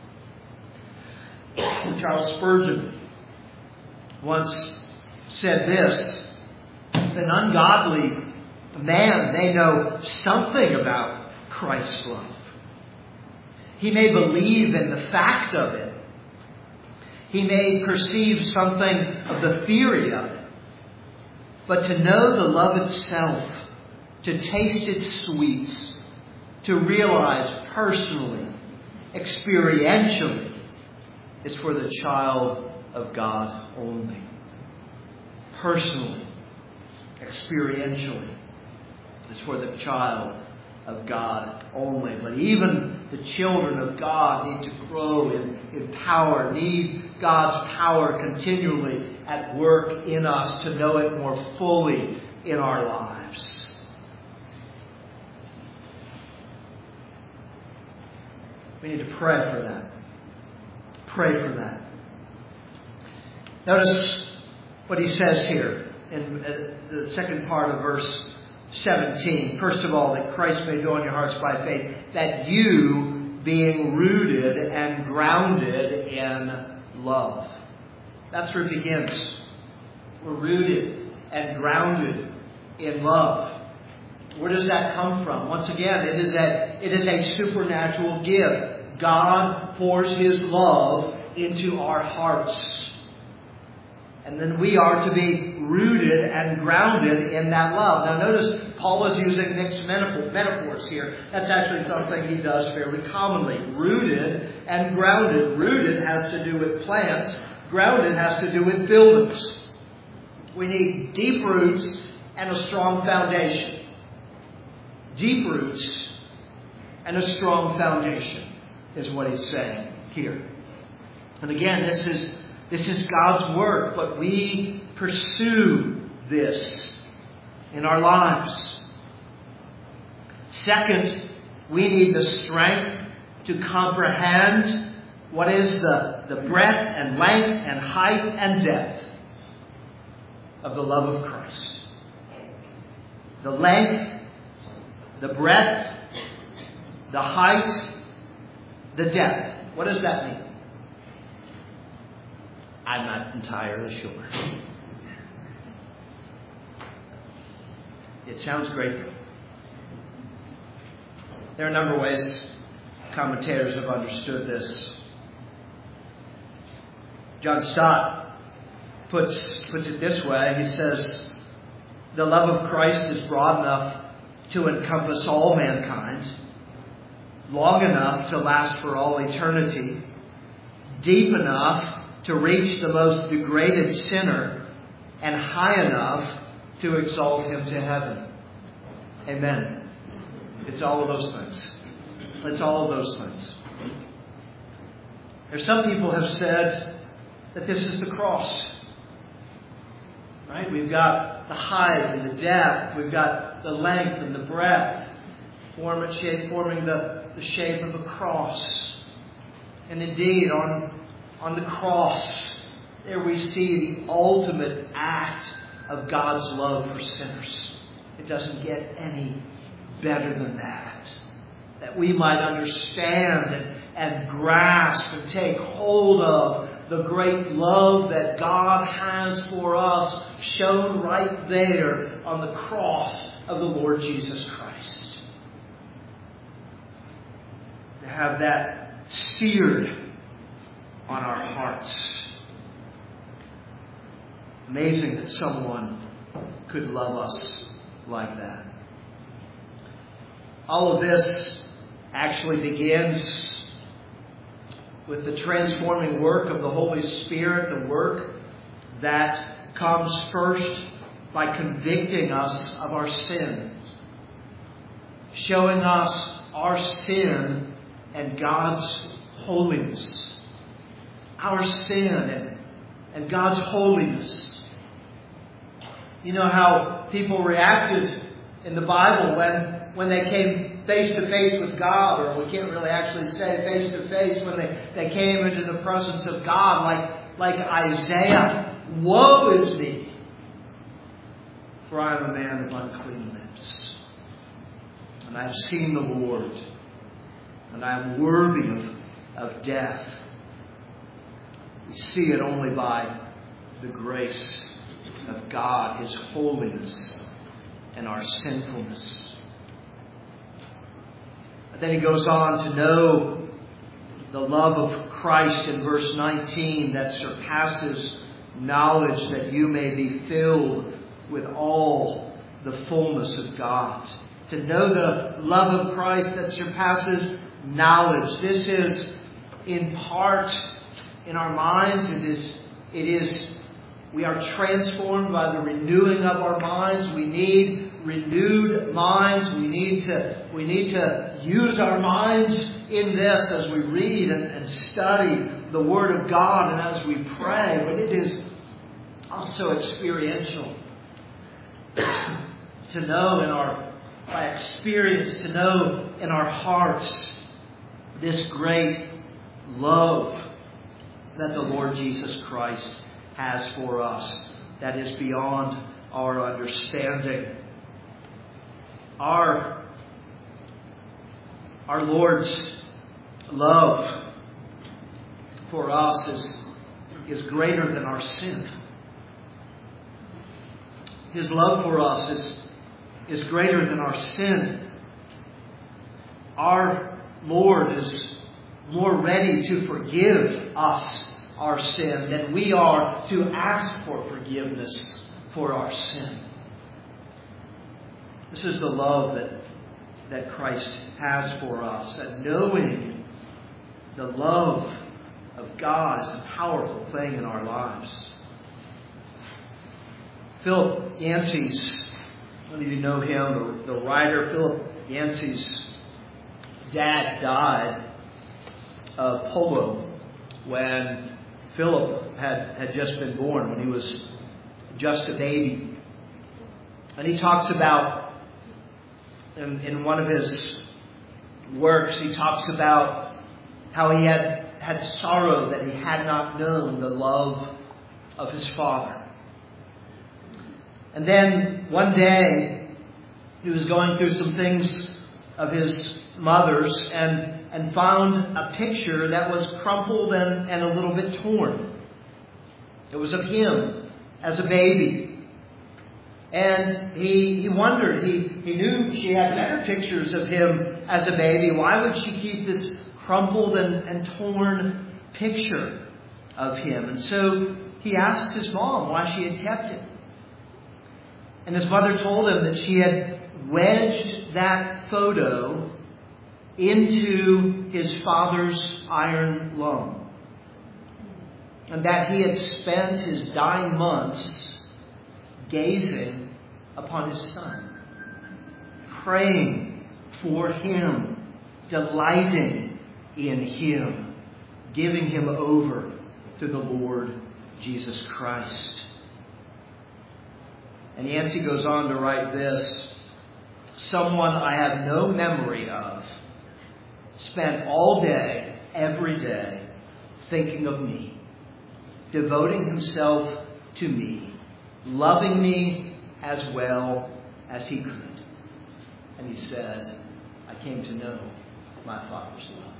Charles Spurgeon once said this: an ungodly man may know something about Christ's love. He may believe in the fact of it. He may perceive something of the theory of it. But to know the love itself, to taste its sweets, to realize personally, experientially, is for the child of God only. Personally, experientially, is for the child of God only. But even the children of God need to grow in, in power, need God's power continually at work in us to know it more fully in our lives. We need to pray for that. Pray for that. Notice what he says here in the second part of verse seventeen. First of all, that Christ may dwell in your hearts by faith, that you, being rooted and grounded in love. That's where it begins. We're rooted and grounded in love. Where does that come from? Once again, it is a, it is a supernatural gift. God pours His love into our hearts. And then we are to be rooted and grounded in that love. Now notice, Paul is using mixed metaphors here. That's actually something he does fairly commonly. Rooted and grounded. Rooted has to do with plants. Grounded has to do with buildings. We need deep roots and a strong foundation. Deep roots and a strong foundation is what he's saying here. And again, this is This is God's work, but we pursue this in our lives. Second, we need the strength to comprehend what is the, the breadth and length and height and depth of the love of Christ. The length, the breadth, the height, the depth. What does that mean? I'm not entirely sure. It sounds great. There are a number of ways commentators have understood this. John Stott puts, puts it this way. He says, the love of Christ is broad enough to encompass all mankind, long enough to last for all eternity, deep enough to reach the most degraded sinner, and high enough to exalt him to heaven. Amen. It's all of those things. It's all of those things. There's some people have said that this is the cross. Right? We've got the height and the depth. We've got the length and the breadth, form and shape, forming the, the shape of a cross. And indeed, on On the cross, there we see the ultimate act of God's love for sinners. It doesn't get any better than that. That we might understand and, and grasp and take hold of the great love that God has for us, shown right there on the cross of the Lord Jesus Christ. To have that seared on our hearts. Amazing that someone could love us like that. All of this actually begins with the transforming work of the Holy Spirit, the work that comes first by convicting us of our sin, showing us our sin and God's holiness. Our sin and, and God's holiness. You know how people reacted in the Bible when, when they came face to face with God, or we can't really actually say face to face, when they, they came into the presence of God, like, like Isaiah. Woe is me! For I am a man of unclean lips, and I have seen the Lord, and I am worthy of, of death. We see it only by the grace of God, His holiness, and our sinfulness. And then he goes on to know the love of Christ in verse nineteen that surpasses knowledge, that you may be filled with all the fullness of God. To know the love of Christ that surpasses knowledge. This is in part in our minds. It is, it is, we are transformed by the renewing of our minds. We need renewed minds. We need to, we need to use our minds in this as we read and, and study the Word of God and as we pray. But it is also experiential. To know in our, by experience, to know in our hearts this great love that the Lord Jesus Christ has for us, that is beyond our understanding. Our, our Lord's love for us is, is greater than our sin. His love for us is, is greater than our sin. Our Lord is more ready to forgive us our sin than we are to ask for forgiveness for our sin. This is the love that, that Christ has for us. And knowing the love of God is a powerful thing in our lives. Philip Yancey's, many of you know him, the, the writer. Philip Yancey's dad died of polio when Philip had, had just been born, when he was just a baby. And he talks about, in, in one of his works, he talks about how he had, had sorrow that he had not known the love of his father. And then one day, he was going through some things of his mother's and, and found a picture that was crumpled and, and a little bit torn. It was of him as a baby. And he, he wondered, he, he knew she had better pictures of him as a baby. Why would she keep this crumpled and, and torn picture of him? And so he asked his mom why she had kept it. And his mother told him that she had wedged that photo into his father's iron lung. And that he had spent his dying months gazing upon his son, praying for him, delighting in him, giving him over to the Lord Jesus Christ. And Yancey goes on to write this: someone I have no memory of spent all day, every day, thinking of me, devoting himself to me, loving me as well as he could. And he said, I came to know my Father's love.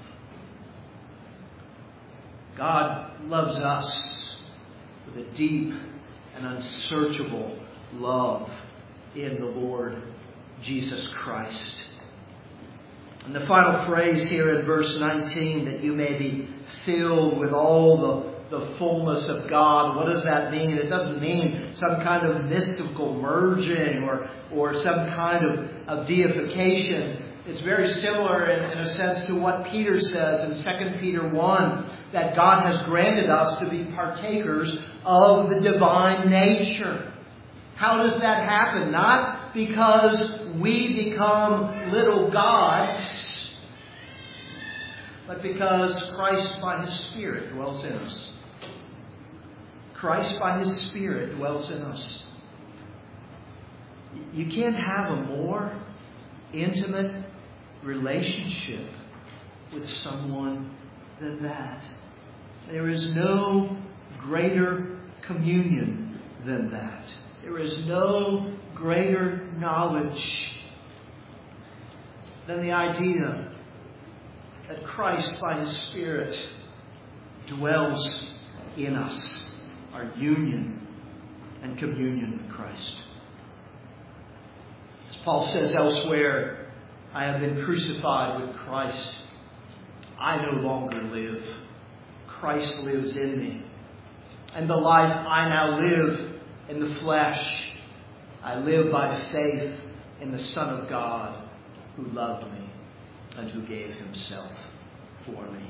God loves us with a deep and unsearchable love in the Lord Jesus Christ. And the final phrase here in verse nineteen, that you may be filled with all the, the fullness of God. What does that mean? It doesn't mean some kind of mystical merging or, or some kind of, of deification. It's very similar in, in a sense to what Peter says in Second Peter one, that God has granted us to be partakers of the divine nature. How does that happen? Not because we become little gods, but because Christ by His Spirit dwells in us. Christ by His Spirit dwells in us. You can't have a more intimate relationship with someone than that. There is no greater communion than that. There is no greater knowledge than the idea that Christ, by His Spirit, dwells in us, our union and communion with Christ. As Paul says elsewhere, I have been crucified with Christ. I no longer live. Christ lives in me. And the life I now live in the flesh, I live by faith in the Son of God who loved me and who gave Himself for me.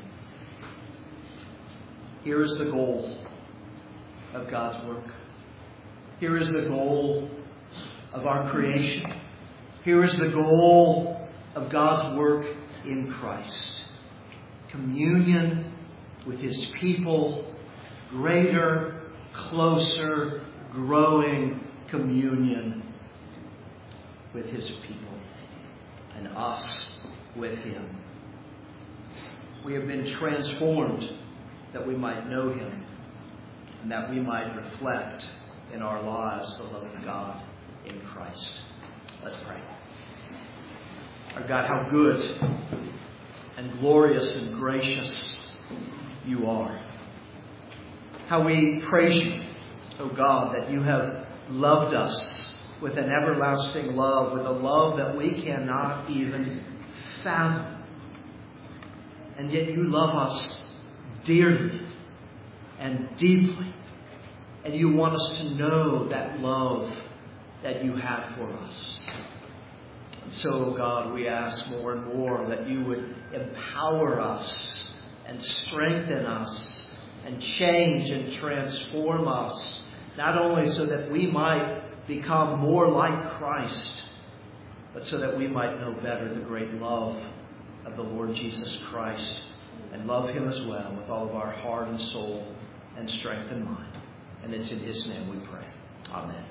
Here is the goal of God's work. Here is the goal of our creation. Here is the goal of God's work in Christ. Communion with His people, greater, closer, growing communion with His people, and us with Him. We have been transformed that we might know Him and that we might reflect in our lives the love of God in Christ. Let's pray. Our God, how good and glorious and gracious You are. How we praise You, O God, that You have loved us with an everlasting love, with a love that we cannot even fathom. And yet You love us dearly and deeply. And You want us to know that love that You have for us. And so, God, we ask more and more that You would empower us and strengthen us and change and transform us, not only so that we might become more like Christ, but so that we might know better the great love of the Lord Jesus Christ and love Him as well with all of our heart and soul and strength and mind. And it's in His name we pray. Amen.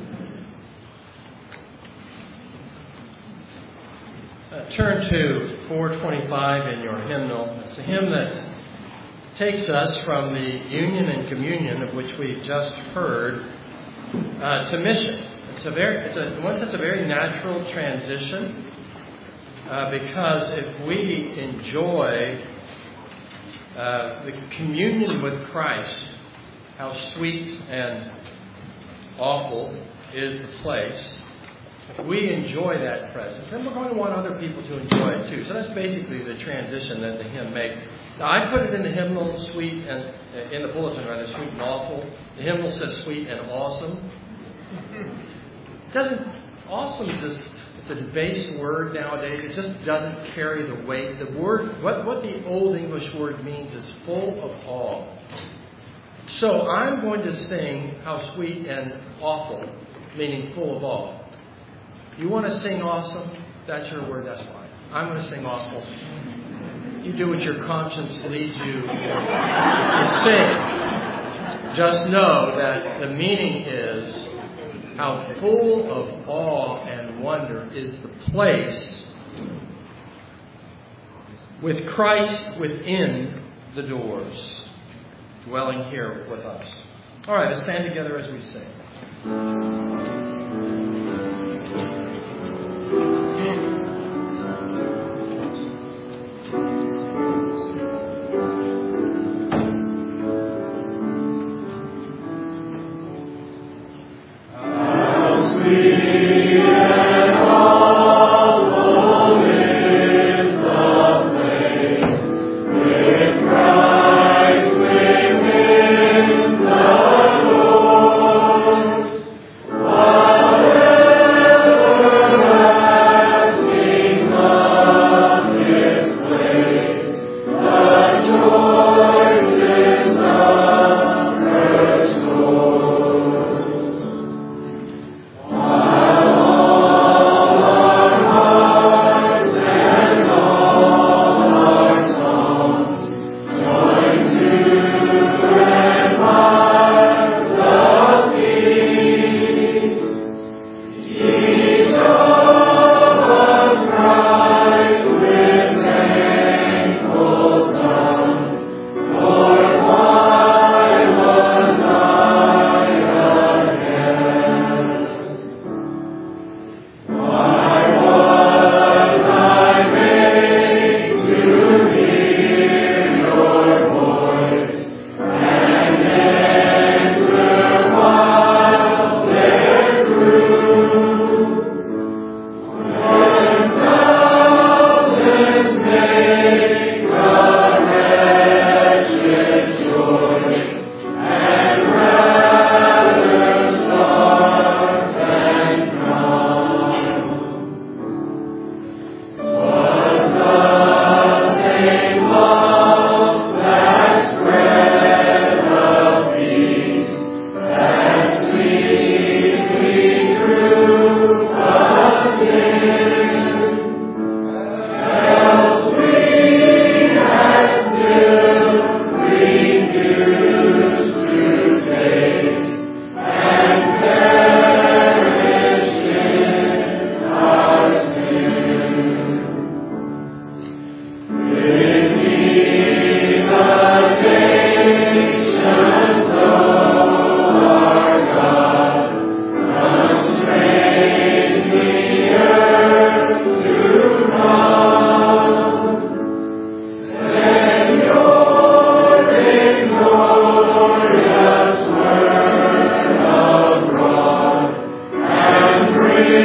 Uh, turn to four twenty-five in your hymnal. It's a hymn that takes us from the union and communion of which we've just heard uh, to mission. It's a very, it's a, in one sense, a very natural transition uh, because if we enjoy uh, the communion with Christ, how sweet and awful is the place. If we enjoy that presence, then we're going to want other people to enjoy it too. So that's basically the transition that the hymn makes. Now, I put it in the hymnal, sweet and uh, in the bulletin rather, sweet and awful. The hymnal says sweet and awesome. It doesn't awesome just it's a debased word nowadays. It just doesn't carry the weight. The word what what the Old English word means is full of awe. So I'm going to sing how sweet and awful, meaning full of awe. You want to sing awesome? That's your word, that's fine. I'm going to sing awful. You do what your conscience leads you to sing. Just know that the meaning is how full of awe and wonder is the place with Christ within the doors, dwelling here with us. All right, let's stand together as we sing. Christ within the door.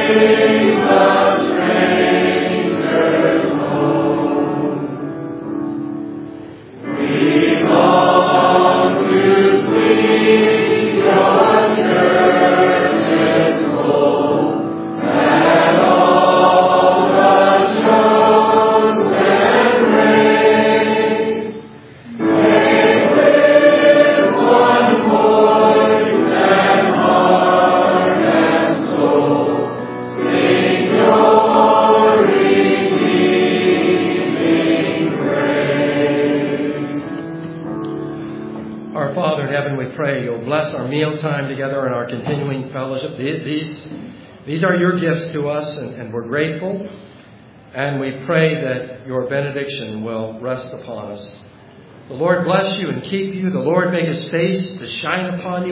Time together in our continuing fellowship. These, these are your gifts to us, and, and we're grateful. And we pray that your benediction will rest upon us. The Lord bless you and keep you. The Lord make his face to shine upon you